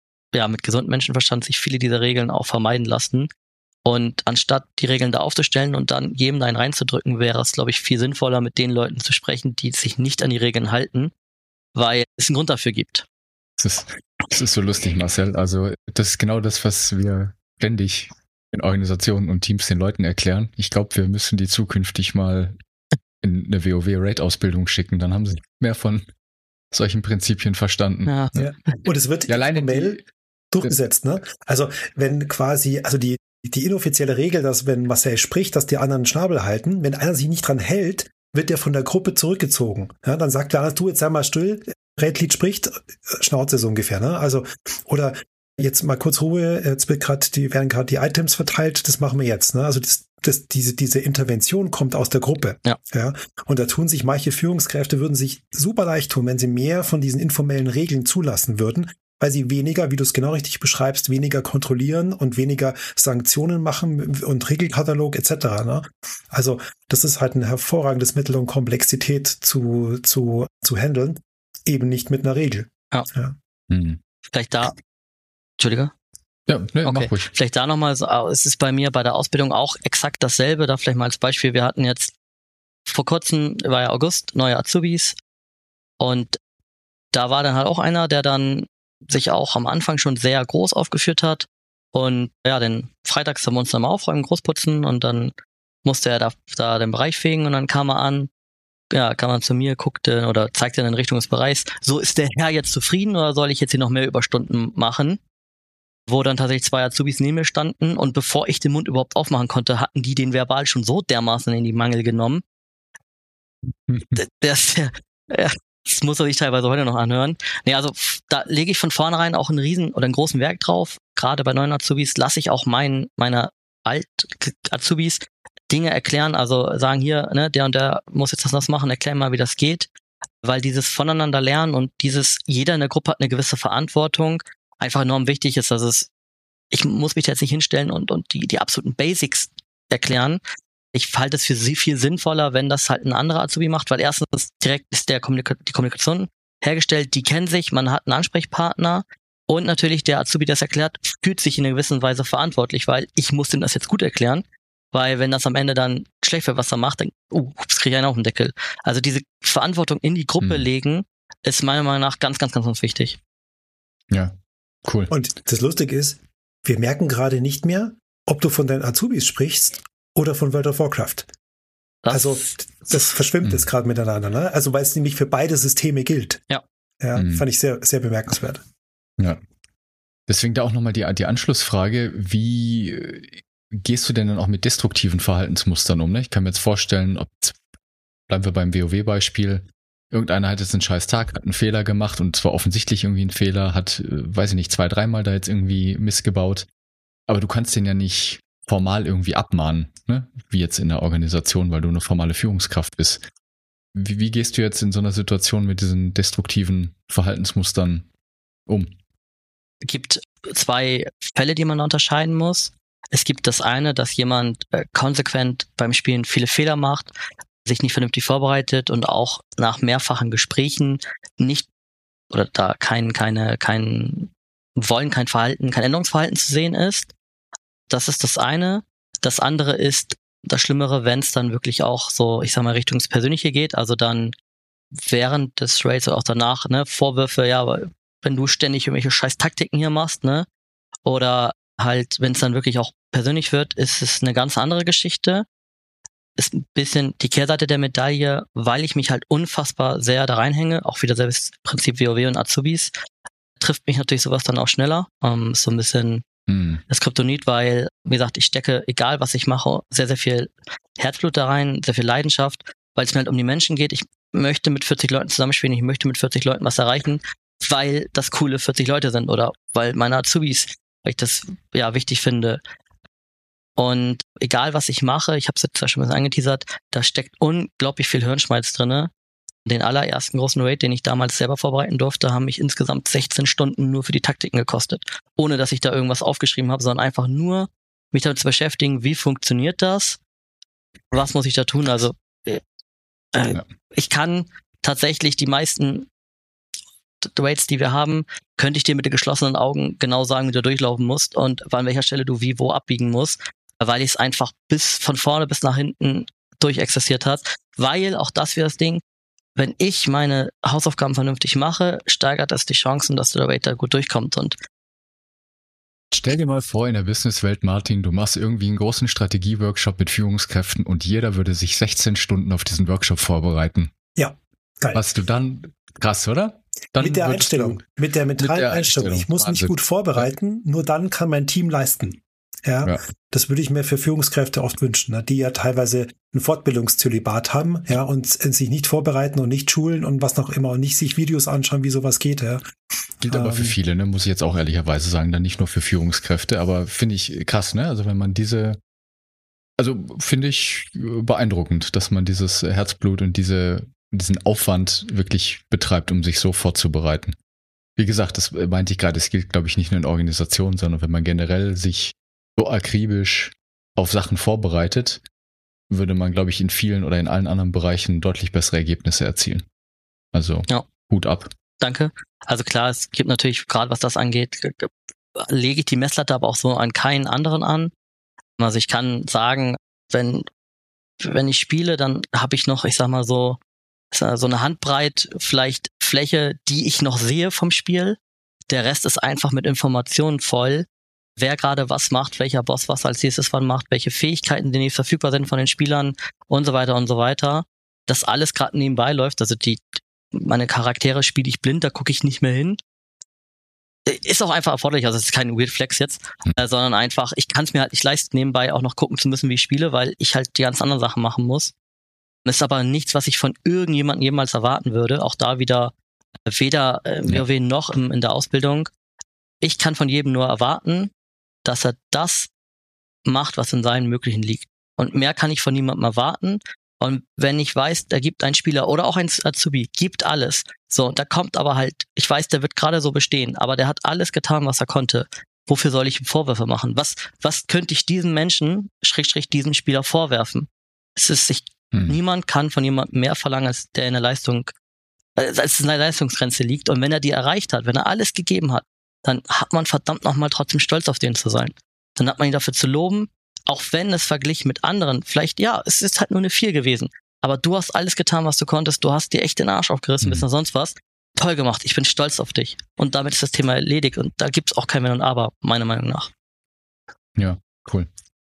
ja mit gesundem Menschenverstand sich viele dieser Regeln auch vermeiden lassen. Und anstatt die Regeln da aufzustellen und dann jedem da einen reinzudrücken, wäre es, glaube ich, viel sinnvoller, mit den Leuten zu sprechen, die sich nicht an die Regeln halten, weil es einen Grund dafür gibt. Das ist, das ist so lustig, Marcel. Also das ist genau das, was wir ständig in Organisationen und Teams den Leuten erklären. Ich glaube, wir müssen die zukünftig mal in eine WoW-Raid-Ausbildung schicken. Dann haben sie mehr von solchen Prinzipien verstanden. Ja. Ja. Und es wird ja, alleine formell durchgesetzt, ne? Also wenn quasi, also die, die inoffizielle Regel, dass wenn Marcel spricht, dass die anderen den Schnabel halten, wenn einer sich nicht dran hält, wird der von der Gruppe zurückgezogen. Ja, dann sagt der andere, du, jetzt sei mal still, Raid-Lead spricht, Schnauze so ungefähr, ne? Also, oder jetzt mal kurz Ruhe, jetzt wird gerade, die werden gerade die Items verteilt, das machen wir jetzt, ne? Also das, das, diese, diese Intervention kommt aus der Gruppe. Ja. Ja. Und da tun sich manche Führungskräfte, würden sich super leicht tun, wenn sie mehr von diesen informellen Regeln zulassen würden, weil sie weniger, wie du es genau richtig beschreibst, weniger kontrollieren und weniger Sanktionen machen und Regelkatalog et cetera. Ne? Also das ist halt ein hervorragendes Mittel, um Komplexität zu, zu, zu handeln, eben nicht mit einer Regel. Ja. ja. Hm. Vielleicht da, Entschuldige? Ja, nee, okay. Mach ruhig. Vielleicht da nochmal, so, es ist bei mir bei der Ausbildung auch exakt dasselbe, da vielleicht mal als Beispiel, wir hatten jetzt vor kurzem, war ja August, neue Azubis und da war dann halt auch einer, der dann sich auch am Anfang schon sehr groß aufgeführt hat und ja, den freitags haben wir uns dann mal aufräumen, großputzen und dann musste er da, da den Bereich fegen und dann kam er an, ja, kam er zu mir, guckte oder zeigte dann in Richtung des Bereichs, so ist der Herr jetzt zufrieden oder soll ich jetzt hier noch mehr Überstunden machen? Wo dann tatsächlich zwei Azubis neben mir standen und bevor ich den Mund überhaupt aufmachen konnte, hatten die den verbal schon so dermaßen in die Mangel genommen. Das, das, das muss er sich teilweise heute noch anhören. Nee, also da lege ich von vornherein auch einen riesen oder einen großen Werk drauf. Gerade bei neuen Azubis lasse ich auch meinen, meine Alt-Azubis Dinge erklären, also sagen hier, ne, der und der muss jetzt das und das machen, erklär mal, wie das geht. Weil dieses Voneinander lernen und dieses, jeder in der Gruppe hat eine gewisse Verantwortung, einfach enorm wichtig ist, dass es, ich muss mich jetzt nicht hinstellen und, und die, die absoluten Basics erklären. Ich halte es für viel sinnvoller, wenn das halt ein anderer Azubi macht, weil erstens direkt ist der Kommunika- die Kommunikation hergestellt, die kennen sich, man hat einen Ansprechpartner und natürlich der Azubi, der es erklärt, fühlt sich in einer gewissen Weise verantwortlich, weil ich muss dem das jetzt gut erklären, weil wenn das am Ende dann schlecht wird, was er macht, dann uh, das kriege ich einen auf den Deckel. Also diese Verantwortung in die Gruppe hm. legen, ist meiner Meinung nach ganz, ganz, ganz, ganz wichtig. Ja, cool. Und das Lustige ist, wir merken gerade nicht mehr, ob du von deinen Azubis sprichst oder von World of Warcraft. Das, also das verschwimmt jetzt gerade miteinander, ne? Also weil es nämlich für beide Systeme gilt. Ja. Ja, mhm. Fand ich sehr, sehr bemerkenswert. Ja. Deswegen da auch nochmal die, die Anschlussfrage, wie gehst du denn dann auch mit destruktiven Verhaltensmustern um? Ne? Ich kann mir jetzt vorstellen, ob, bleiben wir beim WoW-Beispiel, irgendeiner hat jetzt einen scheiß Tag, hat einen Fehler gemacht und zwar offensichtlich irgendwie einen Fehler, hat, weiß ich nicht, zwei, dreimal da jetzt irgendwie Mist gebaut, aber du kannst den ja nicht formal irgendwie abmahnen, ne? Wie jetzt in der Organisation, weil du eine formale Führungskraft bist. Wie, wie gehst du jetzt in so einer Situation mit diesen destruktiven Verhaltensmustern um? Es gibt zwei Fälle, die man unterscheiden muss. Es gibt das eine, dass jemand äh, konsequent beim Spielen viele Fehler macht, sich nicht vernünftig vorbereitet und auch nach mehrfachen Gesprächen nicht oder da kein, keine, kein Wollen, kein Verhalten, kein Änderungsverhalten zu sehen ist. Das ist das eine. Das andere ist das Schlimmere, wenn es dann wirklich auch so, ich sag mal, Richtung ins Persönliche geht, also dann während des Raids oder auch danach, ne, Vorwürfe, ja, wenn du ständig irgendwelche scheiß Taktiken hier machst, ne, oder halt, wenn es dann wirklich auch persönlich wird, ist es eine ganz andere Geschichte. Ist ein bisschen die Kehrseite der Medaille, weil ich mich halt unfassbar sehr da reinhänge, auch wieder selbst Prinzip WoW und Azubis, trifft mich natürlich sowas dann auch schneller. Ähm, so ein bisschen hm. das Kryptonit, weil, wie gesagt, ich stecke, egal was ich mache, sehr, sehr viel Herzblut da rein, sehr viel Leidenschaft, weil es mir halt um die Menschen geht. Ich möchte mit vierzig Leuten zusammenspielen, ich möchte mit vierzig Leuten was erreichen, weil das coole vierzig Leute sind oder weil meine Azubis, weil ich das ja wichtig finde. Und egal was ich mache, ich habe es jetzt ja schon ein bisschen angeteasert, da steckt unglaublich viel Hirnschmalz drin. Den allerersten großen Raid, den ich damals selber vorbereiten durfte, haben mich insgesamt sechzehn Stunden nur für die Taktiken gekostet. Ohne, dass ich da irgendwas aufgeschrieben habe, sondern einfach nur mich damit zu beschäftigen, wie funktioniert das? Was muss ich da tun? Also äh, ja. ich kann tatsächlich die meisten Raids, die wir haben, könnte ich dir mit den geschlossenen Augen genau sagen, wie du durchlaufen musst und an welcher Stelle du wie wo abbiegen musst, weil ich es einfach bis von vorne bis nach hinten durchexerziert hat. Weil, auch das wäre das Ding, wenn ich meine Hausaufgaben vernünftig mache, steigert das die Chancen, dass der Raid da gut durchkommt. Und stell dir mal vor, in der Businesswelt, Martin, du machst irgendwie einen großen Strategie-Workshop mit Führungskräften und jeder würde sich sechzehn Stunden auf diesen Workshop vorbereiten. Ja, geil. Was du dann, krass, oder? Dann mit der Einstellung, du, mit der mentalen mit der Einstellung. Ich muss Wahnsinn. mich gut vorbereiten, nur dann kann mein Team leisten. Ja, ja, das würde ich mir für Führungskräfte oft wünschen, ne, die ja teilweise ein Fortbildungszölibat haben, ja, und sich nicht vorbereiten und nicht schulen und was noch immer und nicht sich Videos anschauen, wie sowas geht, ja. Gilt ähm, aber für viele, ne, muss ich jetzt auch ehrlicherweise sagen, dann nicht nur für Führungskräfte, aber finde ich krass, ne, also wenn man diese, also finde ich beeindruckend, dass man dieses Herzblut und diese, diesen Aufwand wirklich betreibt, um sich so vorzubereiten. Wie gesagt, das meinte ich gerade, es gilt, glaube ich, nicht nur in Organisationen, sondern wenn man generell sich so akribisch auf Sachen vorbereitet, würde man, glaube ich, in vielen oder in allen anderen Bereichen deutlich bessere Ergebnisse erzielen. Also, ja. Hut ab. Danke. Also klar, es gibt natürlich, gerade was das angeht, lege ich die Messlatte aber auch so an keinen anderen an. Also ich kann sagen, wenn, wenn ich spiele, dann habe ich noch, ich sag mal so, so eine Handbreit vielleicht Fläche, die ich noch sehe vom Spiel. Der Rest ist einfach mit Informationen voll, wer gerade was macht, welcher Boss was als nächstes wann macht, welche Fähigkeiten die nicht verfügbar sind von den Spielern und so weiter und so weiter. Das alles gerade nebenbei läuft, also die meine Charaktere spiele ich blind, da gucke ich nicht mehr hin. Ist auch einfach erforderlich, also es ist kein Weird Flex jetzt, hm. äh, sondern einfach, ich kann es mir halt nicht leisten, nebenbei auch noch gucken zu müssen, wie ich spiele, weil ich halt die ganz anderen Sachen machen muss. Das ist aber nichts, was ich von irgendjemandem jemals erwarten würde. Auch da wieder weder im WoW ja. noch im, in der Ausbildung. Ich kann von jedem nur erwarten, dass er das macht, was in seinen Möglichen liegt. Und mehr kann ich von niemandem erwarten. Und wenn ich weiß, da gibt ein Spieler oder auch ein Azubi, gibt alles. So, da kommt aber halt, ich weiß, der wird gerade so bestehen, aber der hat alles getan, was er konnte. Wofür soll ich ihm Vorwürfe machen? Was, was könnte ich diesem Menschen, Schrägstrich diesem Spieler vorwerfen? Es ist, ich, hm. niemand kann von jemandem mehr verlangen, als der in der Leistung, als es in der Leistungsgrenze liegt. Und wenn er die erreicht hat, wenn er alles gegeben hat, dann hat man verdammt nochmal trotzdem stolz auf den zu sein. Dann hat man ihn dafür zu loben, auch wenn es verglichen mit anderen, vielleicht, ja, es ist halt nur eine vier gewesen, aber du hast alles getan, was du konntest, du hast dir echt den Arsch aufgerissen, mhm. bis nach sonst was. Toll gemacht, ich bin stolz auf dich. Und damit ist das Thema erledigt und da gibt es auch kein Wenn und Aber, meiner Meinung nach. Ja, cool.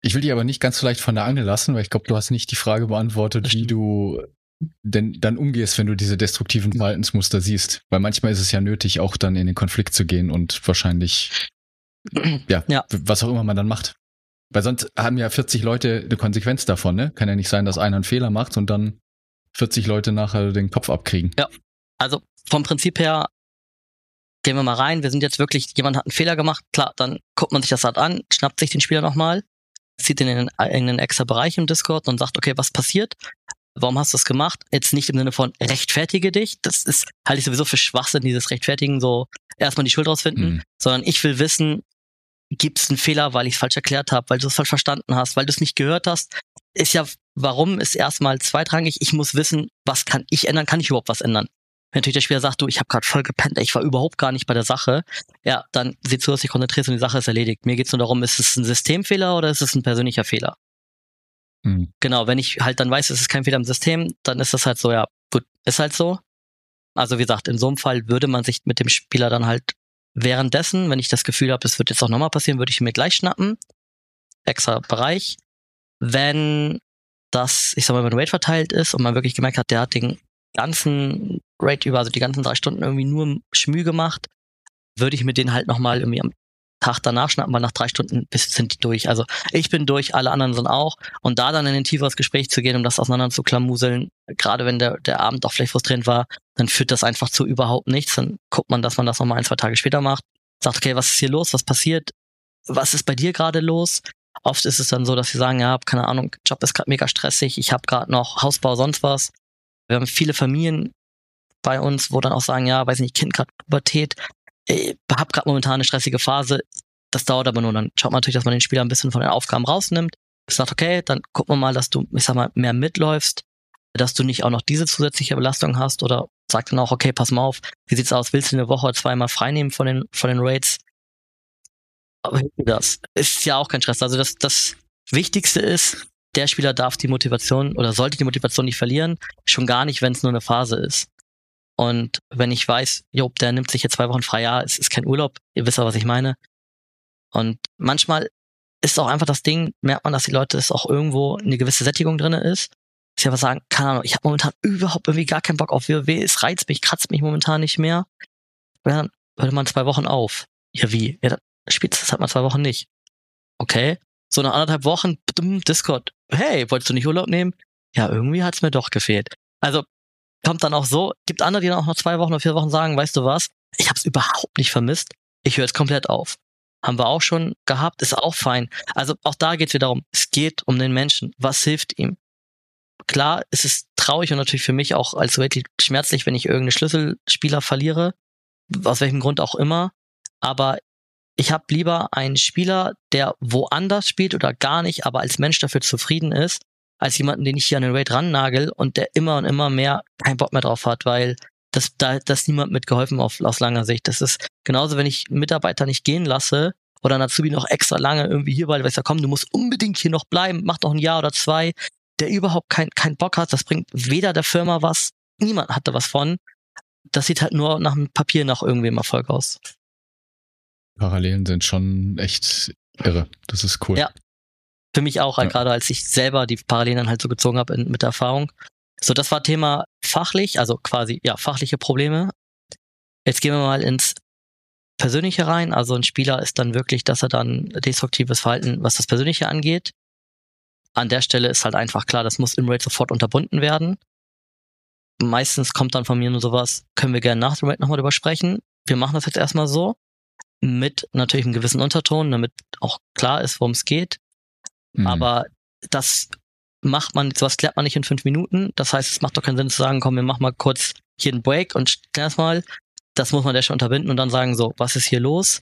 Ich will dich aber nicht ganz so leicht von der Angel lassen, weil ich glaube, du hast nicht die Frage beantwortet, wie du denn dann umgehst, wenn du diese destruktiven Verhaltensmuster siehst. Weil manchmal ist es ja nötig, auch dann in den Konflikt zu gehen und wahrscheinlich, ja, ja. was auch immer man dann macht. Weil sonst haben ja vierzig Leute eine Konsequenz davon, ne? Kann ja nicht sein, dass einer einen Fehler macht und dann vierzig Leute nachher den Kopf abkriegen. Ja, also vom Prinzip her gehen wir mal rein. Wir sind jetzt wirklich, jemand hat einen Fehler gemacht. Klar, dann guckt man sich das halt an, schnappt sich den Spieler nochmal, zieht ihn in einen, in einen extra Bereich im Discord und sagt, okay, was passiert? Warum hast du das gemacht? Jetzt nicht im Sinne von rechtfertige dich. Das ist, halte ich sowieso für Schwachsinn, dieses Rechtfertigen, so erstmal die Schuld rausfinden, mhm. sondern ich will wissen, gibt es einen Fehler, weil ich es falsch erklärt habe, weil du es falsch verstanden hast, weil du es nicht gehört hast. Ist ja, warum ist erstmal zweitrangig. Ich muss wissen, was kann ich ändern? Kann ich überhaupt was ändern? Wenn natürlich der Spieler sagt, du, ich habe gerade voll gepennt, ich war überhaupt gar nicht bei der Sache, ja, dann sieh zu, dass du dich konzentrierst und die Sache ist erledigt. Mir geht es nur darum, ist es ein Systemfehler oder ist es ein persönlicher Fehler? Mhm. Genau, wenn ich halt dann weiß, es ist kein Fehler im System, dann ist das halt so, ja, gut, ist halt so. Also wie gesagt, in so einem Fall würde man sich mit dem Spieler dann halt währenddessen, wenn ich das Gefühl habe, es wird jetzt auch nochmal passieren, würde ich mir gleich schnappen. Extra Bereich. Wenn das, ich sag mal, wenn Raid verteilt ist und man wirklich gemerkt hat, der hat den ganzen Raid über, also die ganzen drei Stunden irgendwie nur Schmü gemacht, würde ich mir den halt nochmal irgendwie am Tag danach schnappen, weil nach drei Stunden bis sind die durch. Also ich bin durch, alle anderen sind auch. Und da dann in ein tieferes Gespräch zu gehen, um das auseinander zu klamuseln, gerade wenn der, der Abend auch vielleicht frustrierend war, dann führt das einfach zu überhaupt nichts. Dann guckt man, dass man das nochmal ein, zwei Tage später macht. Sagt, okay, was ist hier los? Was passiert? Was ist bei dir gerade los? Oft ist es dann so, dass sie sagen, ja, keine Ahnung, Job ist gerade mega stressig, ich habe gerade noch Hausbau, sonst was. Wir haben viele Familien bei uns, wo dann auch sagen, ja, weiß nicht, Kind gerade Pubertät, ich habe gerade momentan eine stressige Phase, das dauert aber nur. Dann schaut man natürlich, dass man den Spieler ein bisschen von den Aufgaben rausnimmt. Sagt, okay, dann gucken wir mal, dass du, ich sag mal, mehr mitläufst, dass du nicht auch noch diese zusätzliche Belastung hast oder sagt dann auch, okay, pass mal auf, wie sieht's aus, willst du eine Woche zweimal freinehmen von den, von den Raids? Aber das ist ja auch kein Stress. Also das, das Wichtigste ist, der Spieler darf die Motivation oder sollte die Motivation nicht verlieren, schon gar nicht, wenn es nur eine Phase ist. Und wenn ich weiß, jo, der nimmt sich jetzt zwei Wochen frei, ja, es ist kein Urlaub, ihr wisst ja, was ich meine. Und manchmal ist auch einfach das Ding, merkt man, dass die Leute, es auch irgendwo eine gewisse Sättigung drin ist. Ich einfach sagen, keine Ahnung, ich habe momentan überhaupt irgendwie gar keinen Bock auf WoW, es reizt mich, kratzt mich momentan nicht mehr. Und dann hört man zwei Wochen auf. Ja, wie? Ja, dann spielst du das halt mal zwei Wochen nicht. Okay. So nach anderthalb Wochen, Discord, hey, wolltest du nicht Urlaub nehmen? Ja, irgendwie hat's mir doch gefehlt. Also kommt dann auch so, gibt andere, die dann auch noch zwei Wochen oder vier Wochen sagen, weißt du was, ich hab's überhaupt nicht vermisst, ich höre jetzt komplett auf. Haben wir auch schon gehabt, ist auch fein. Also auch da geht's wieder darum, es geht um den Menschen, was hilft ihm? Klar, es ist traurig und natürlich für mich auch als wirklich schmerzlich, wenn ich irgendeine Schlüsselspieler verliere, aus welchem Grund auch immer, aber ich habe lieber einen Spieler, der woanders spielt oder gar nicht, aber als Mensch dafür zufrieden ist, als jemanden, den ich hier an den Raid rannagel und der immer und immer mehr keinen Bock mehr drauf hat, weil das da das niemand mitgeholfen auf aus langer Sicht. Das ist genauso, wenn ich einen Mitarbeiter nicht gehen lasse oder einen Azubi noch extra lange irgendwie hier, weil ich sage, komm, du musst unbedingt hier noch bleiben, mach doch ein Jahr oder zwei, der überhaupt keinen keinen Bock hat, das bringt weder der Firma was, niemand hatte was von. Das sieht halt nur nach dem Papier nach irgendwem Erfolg aus. Parallelen sind schon echt irre. Das ist cool. Ja, für mich auch, halt ja. Gerade als ich selber die Parallelen dann halt so gezogen habe in, mit der Erfahrung. So, das war Thema fachlich, also quasi, ja, fachliche Probleme. Jetzt gehen wir mal ins Persönliche rein. Also ein Spieler ist dann wirklich, dass er dann destruktives Verhalten, was das Persönliche angeht. An der Stelle ist halt einfach klar, das muss im Raid sofort unterbunden werden. Meistens kommt dann von mir nur sowas, können wir gerne nach dem Raid nochmal drüber sprechen. Wir machen das jetzt erstmal so. Mit natürlich einem gewissen Unterton, damit auch klar ist, worum es geht. Mhm. Aber das macht man, sowas klärt man nicht in fünf Minuten. Das heißt, es macht doch keinen Sinn zu sagen, komm, wir machen mal kurz hier einen Break und klären es mal. Das muss man der schon unterbinden und dann sagen, so, was ist hier los?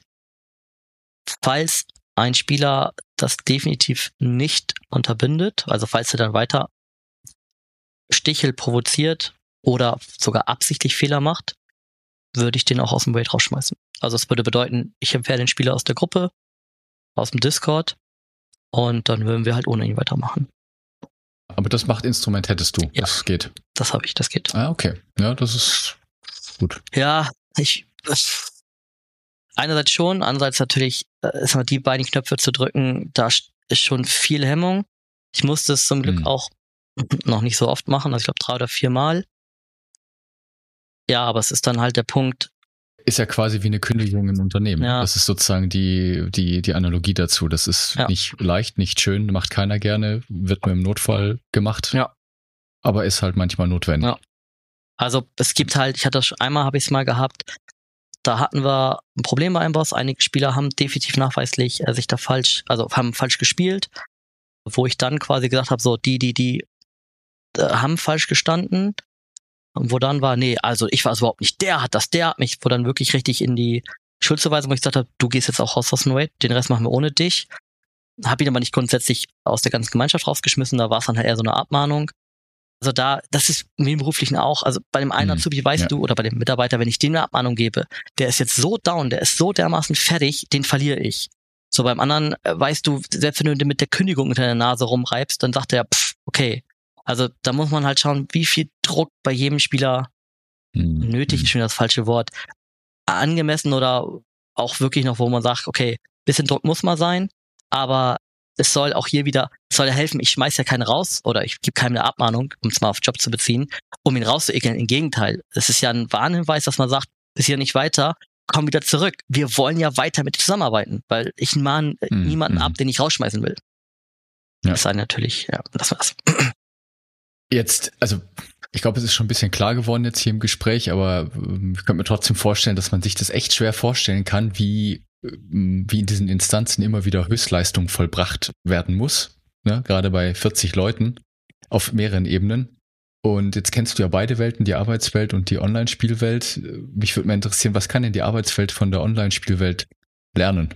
Falls ein Spieler das definitiv nicht unterbindet, also falls er dann weiter Stichel provoziert oder sogar absichtlich Fehler macht, würde ich den auch aus dem Raid rausschmeißen. Also es würde bedeuten, ich empfehle den Spieler aus der Gruppe, aus dem Discord und dann würden wir halt ohne ihn weitermachen. Aber das macht Instrument hättest du, ja, das geht. Das habe ich, das geht. Ah, okay. Ja, das ist gut. Ja, ich einerseits schon, andererseits natürlich, äh, die beiden Knöpfe zu drücken, da ist schon viel Hemmung. Ich musste es zum Glück mhm. auch noch nicht so oft machen, also ich glaube drei oder vier Mal. Ja, aber es ist dann halt der Punkt. Ist ja quasi wie eine Kündigung im Unternehmen. Ja. Das ist sozusagen die, die, die Analogie dazu. Das ist ja. nicht leicht, nicht schön, macht keiner gerne, wird nur im Notfall gemacht. Ja. Aber ist halt manchmal notwendig. Ja. Also es gibt halt, ich hatte das einmal, habe ich es mal gehabt, da hatten wir ein Problem bei einem Boss. Einige Spieler haben definitiv nachweislich äh, sich da falsch, also haben falsch gespielt, wo ich dann quasi gesagt habe, so die, die, die äh, haben falsch gestanden. Und wo dann war, nee, also ich war es überhaupt nicht, der hat das, der hat mich, wo dann wirklich richtig in die Schuldzuweisung, wo ich gesagt habe, du gehst jetzt auch raus aus dem Raid, den Rest machen wir ohne dich. Hab ihn aber nicht grundsätzlich aus der ganzen Gemeinschaft rausgeschmissen, da war es dann halt eher so eine Abmahnung. Also da, das ist wie im Beruflichen auch, also bei dem einen Azubi weißt ja. du, oder bei dem Mitarbeiter, wenn ich dem eine Abmahnung gebe, der ist jetzt so down, der ist so dermaßen fertig, den verliere ich. So beim anderen äh, weißt du, selbst wenn du mit der Kündigung unter der Nase rumreibst, dann sagt er, pff, okay. Also da muss man halt schauen, wie viel Druck bei jedem Spieler mhm. nötig ist, schon das falsche Wort, angemessen oder auch wirklich noch, wo man sagt, okay, bisschen Druck muss mal sein, aber es soll auch hier wieder, es soll ja helfen, ich schmeiß ja keinen raus oder ich gebe keinem eine Abmahnung, um es mal auf Job zu beziehen, um ihn rauszuekeln. Im Gegenteil, es ist ja ein Warnhinweis, dass man sagt, bis hier nicht weiter, komm wieder zurück. Wir wollen ja weiter mit dir zusammenarbeiten, weil ich mahne mhm. niemanden ab, den ich rausschmeißen will. Ja. Das sei natürlich, ja, das war's. Jetzt, also ich glaube, es ist schon ein bisschen klar geworden jetzt hier im Gespräch, aber ich könnte mir trotzdem vorstellen, dass man sich das echt schwer vorstellen kann, wie wie in diesen Instanzen immer wieder Höchstleistung vollbracht werden muss, ne? Gerade bei vierzig Leuten auf mehreren Ebenen. Und jetzt kennst du ja beide Welten, die Arbeitswelt und die Online-Spielwelt. Mich würde mal interessieren, was kann denn die Arbeitswelt von der Online-Spielwelt lernen?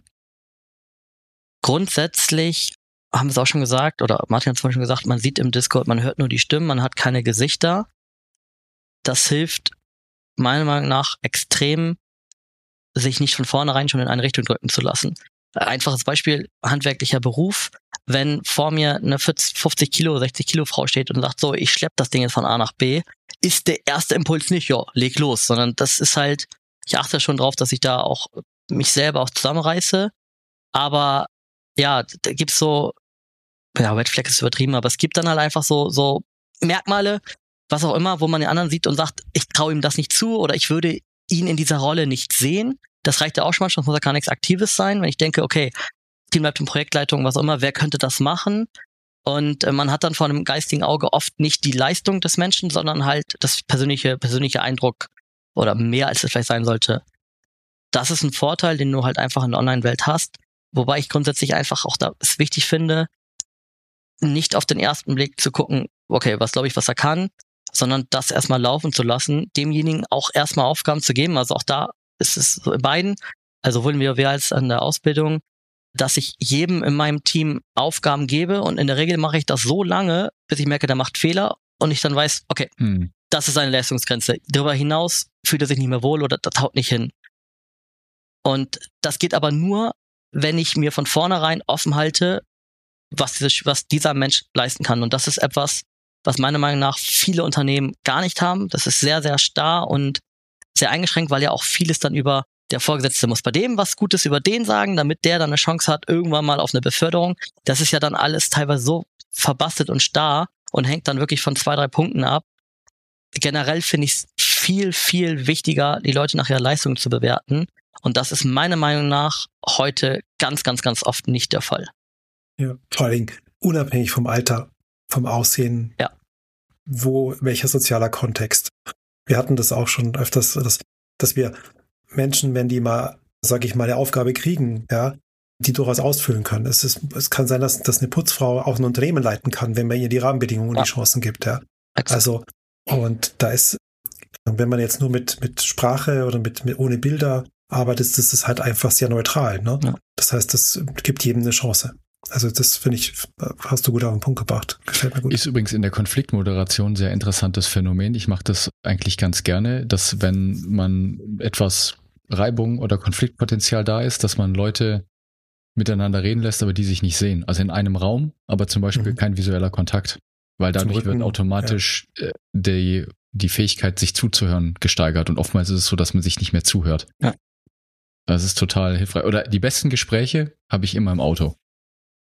Grundsätzlich haben wir es auch schon gesagt, oder Martin hat es vorhin schon gesagt, man sieht im Discord, man hört nur die Stimmen, man hat keine Gesichter. Das hilft meiner Meinung nach extrem, sich nicht von vornherein schon in eine Richtung drücken zu lassen. Einfaches Beispiel, handwerklicher Beruf. Wenn vor mir eine vierzig, fünfzig Kilo, sechzig Kilo Frau steht und sagt, so, ich schlepp das Ding jetzt von A nach B, ist der erste Impuls nicht, ja, leg los, sondern das ist halt, ich achte schon drauf, dass ich da auch mich selber auch zusammenreiße, aber ja, da gibt's so, ja, Red Flag ist übertrieben, aber es gibt dann halt einfach so, so Merkmale, was auch immer, wo man den anderen sieht und sagt, ich traue ihm das nicht zu oder ich würde ihn in dieser Rolle nicht sehen. Das reicht ja auch schon manchmal, muss ja gar nichts Aktives sein, wenn ich denke, okay, Team bleibt in Projektleitung, was auch immer, wer könnte das machen? Und äh, man hat dann vor einem geistigen Auge oft nicht die Leistung des Menschen, sondern halt das persönliche, persönliche Eindruck oder mehr als es vielleicht sein sollte. Das ist ein Vorteil, den du halt einfach in der Online-Welt hast, wobei ich grundsätzlich einfach auch da es wichtig finde, nicht auf den ersten Blick zu gucken, okay, was glaube ich, was er kann, sondern das erstmal laufen zu lassen, demjenigen auch erstmal Aufgaben zu geben. Also auch da ist es so in beiden, also wollen wir, wir als an der Ausbildung, dass ich jedem in meinem Team Aufgaben gebe und in der Regel mache ich das so lange, bis ich merke, der macht Fehler und ich dann weiß, okay, hm. das ist seine Leistungsgrenze. Darüber hinaus fühlt er sich nicht mehr wohl oder das haut nicht hin. Und das geht aber nur, wenn ich mir von vornherein offen halte, was, diese, was dieser Mensch leisten kann. Und das ist etwas, was meiner Meinung nach viele Unternehmen gar nicht haben. Das ist sehr, sehr starr und sehr eingeschränkt, weil ja auch vieles dann über der Vorgesetzte muss bei dem was Gutes über den sagen, damit der dann eine Chance hat, irgendwann mal auf eine Beförderung. Das ist ja dann alles teilweise so verbastelt und starr und hängt dann wirklich von zwei, drei Punkten ab. Generell finde ich es viel, viel wichtiger, die Leute nach ihrer Leistung zu bewerten. Und das ist meiner Meinung nach heute ganz, ganz, ganz oft nicht der Fall. Ja, vor allen Dingen unabhängig vom Alter, vom Aussehen, ja. wo, welcher sozialer Kontext. Wir hatten das auch schon öfters, dass, dass wir Menschen, wenn die mal, sag ich mal, eine Aufgabe kriegen, ja, die durchaus ausfüllen können. Es ist, es kann sein, dass, dass eine Putzfrau auch ein Unternehmen leiten kann, wenn man ihr die Rahmenbedingungen und ja. die Chancen gibt, ja. Exakt. Also, und da ist, wenn man jetzt nur mit, mit Sprache oder mit, mit ohne Bilder arbeitet, das ist halt einfach sehr neutral, ne? Ja. Das heißt, das gibt jedem eine Chance. Also das finde ich, hast du gut auf den Punkt gebracht. Gefällt mir gut. Ist übrigens in der Konfliktmoderation ein sehr interessantes Phänomen. Ich mache das eigentlich ganz gerne, dass wenn man etwas Reibung oder Konfliktpotenzial da ist, dass man Leute miteinander reden lässt, aber die sich nicht sehen. Also in einem Raum, aber zum Beispiel mhm. kein visueller Kontakt. Weil dadurch Rücken, wird automatisch ja. die, die Fähigkeit, sich zuzuhören, gesteigert. Und oftmals ist es so, dass man sich nicht mehr zuhört. Ja. Das ist total hilfreich. Oder die besten Gespräche habe ich immer im Auto.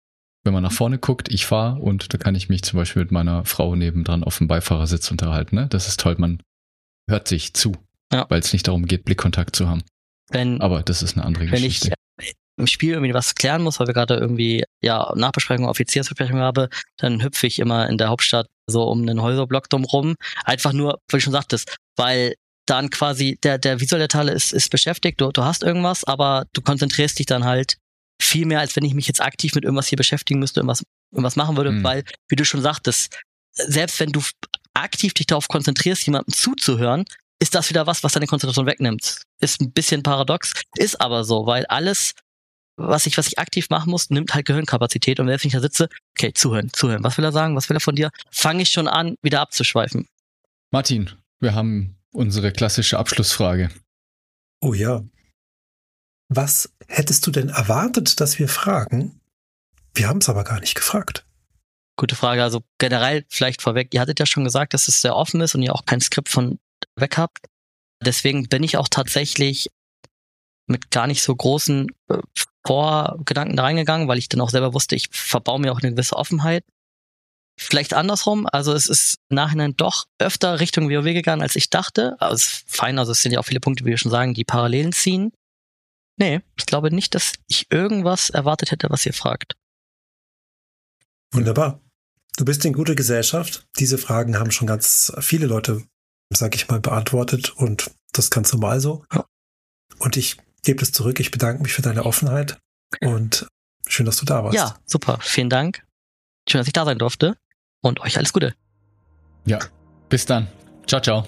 wenn man nach vorne guckt, ich fahre und da kann ich mich zum Beispiel mit meiner Frau nebendran auf dem Beifahrersitz unterhalten. Ne? Das ist toll, man hört sich zu, ja. weil es nicht darum geht, Blickkontakt zu haben. Wenn, Aber das ist eine andere wenn Geschichte. Wenn ich im Spiel irgendwie was klären muss, weil wir gerade irgendwie ja Nachbesprechung, Offiziersbesprechung habe, dann hüpfe ich immer in der Hauptstadt so um einen Häuserblock drumrum. Einfach nur, weil du schon sagtest, weil dann quasi der der visuelle Teil ist, ist beschäftigt, du, du hast irgendwas, aber du konzentrierst dich dann halt viel mehr, als wenn ich mich jetzt aktiv mit irgendwas hier beschäftigen müsste, irgendwas, irgendwas machen würde, mhm. weil, wie du schon sagtest, selbst wenn du aktiv dich darauf konzentrierst, jemandem zuzuhören, ist das wieder was, was deine Konzentration wegnimmt. Ist ein bisschen paradox, ist aber so, weil alles, was ich, was ich aktiv machen muss, nimmt halt Gehirnkapazität und wenn ich da sitze, okay, zuhören, zuhören, was will er sagen, was will er von dir, fange ich schon an, wieder abzuschweifen. Martin, wir haben unsere klassische Abschlussfrage. Oh ja. Was hättest du denn erwartet, dass wir fragen? Wir haben es aber gar nicht gefragt. Gute Frage. Also generell vielleicht vorweg, ihr hattet ja schon gesagt, dass es sehr offen ist und ihr auch kein Skript von weg habt. Deswegen bin ich auch tatsächlich mit gar nicht so großen äh, Vorgedanken da reingegangen, weil ich dann auch selber wusste, ich verbaue mir auch eine gewisse Offenheit. Vielleicht andersrum, also es ist im Nachhinein doch öfter Richtung WoW gegangen, als ich dachte. Also es ist fein, also es sind ja auch viele Punkte, wie wir schon sagen, die Parallelen ziehen. Nee, ich glaube nicht, dass ich irgendwas erwartet hätte, was ihr fragt. Wunderbar. Du bist in guter Gesellschaft. Diese Fragen haben schon ganz viele Leute, sag ich mal, beantwortet und das ist ganz normal so. Ja. Und ich gebe das zurück. Ich bedanke mich für deine Offenheit und schön, dass du da warst. Ja, super. Vielen Dank. Schön, dass ich da sein durfte und euch alles Gute. Ja, bis dann. Ciao, ciao.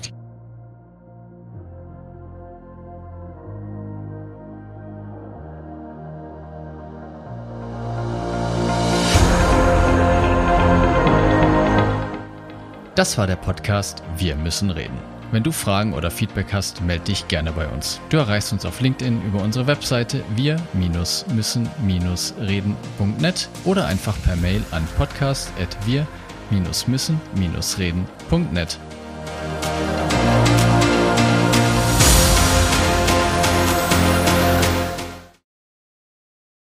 Das war der Podcast Wir müssen reden. Wenn du Fragen oder Feedback hast, melde dich gerne bei uns. Du erreichst uns auf LinkedIn über unsere Webseite wir müssen reden punkt net oder einfach per Mail an podcast at wir müssen reden punkt net.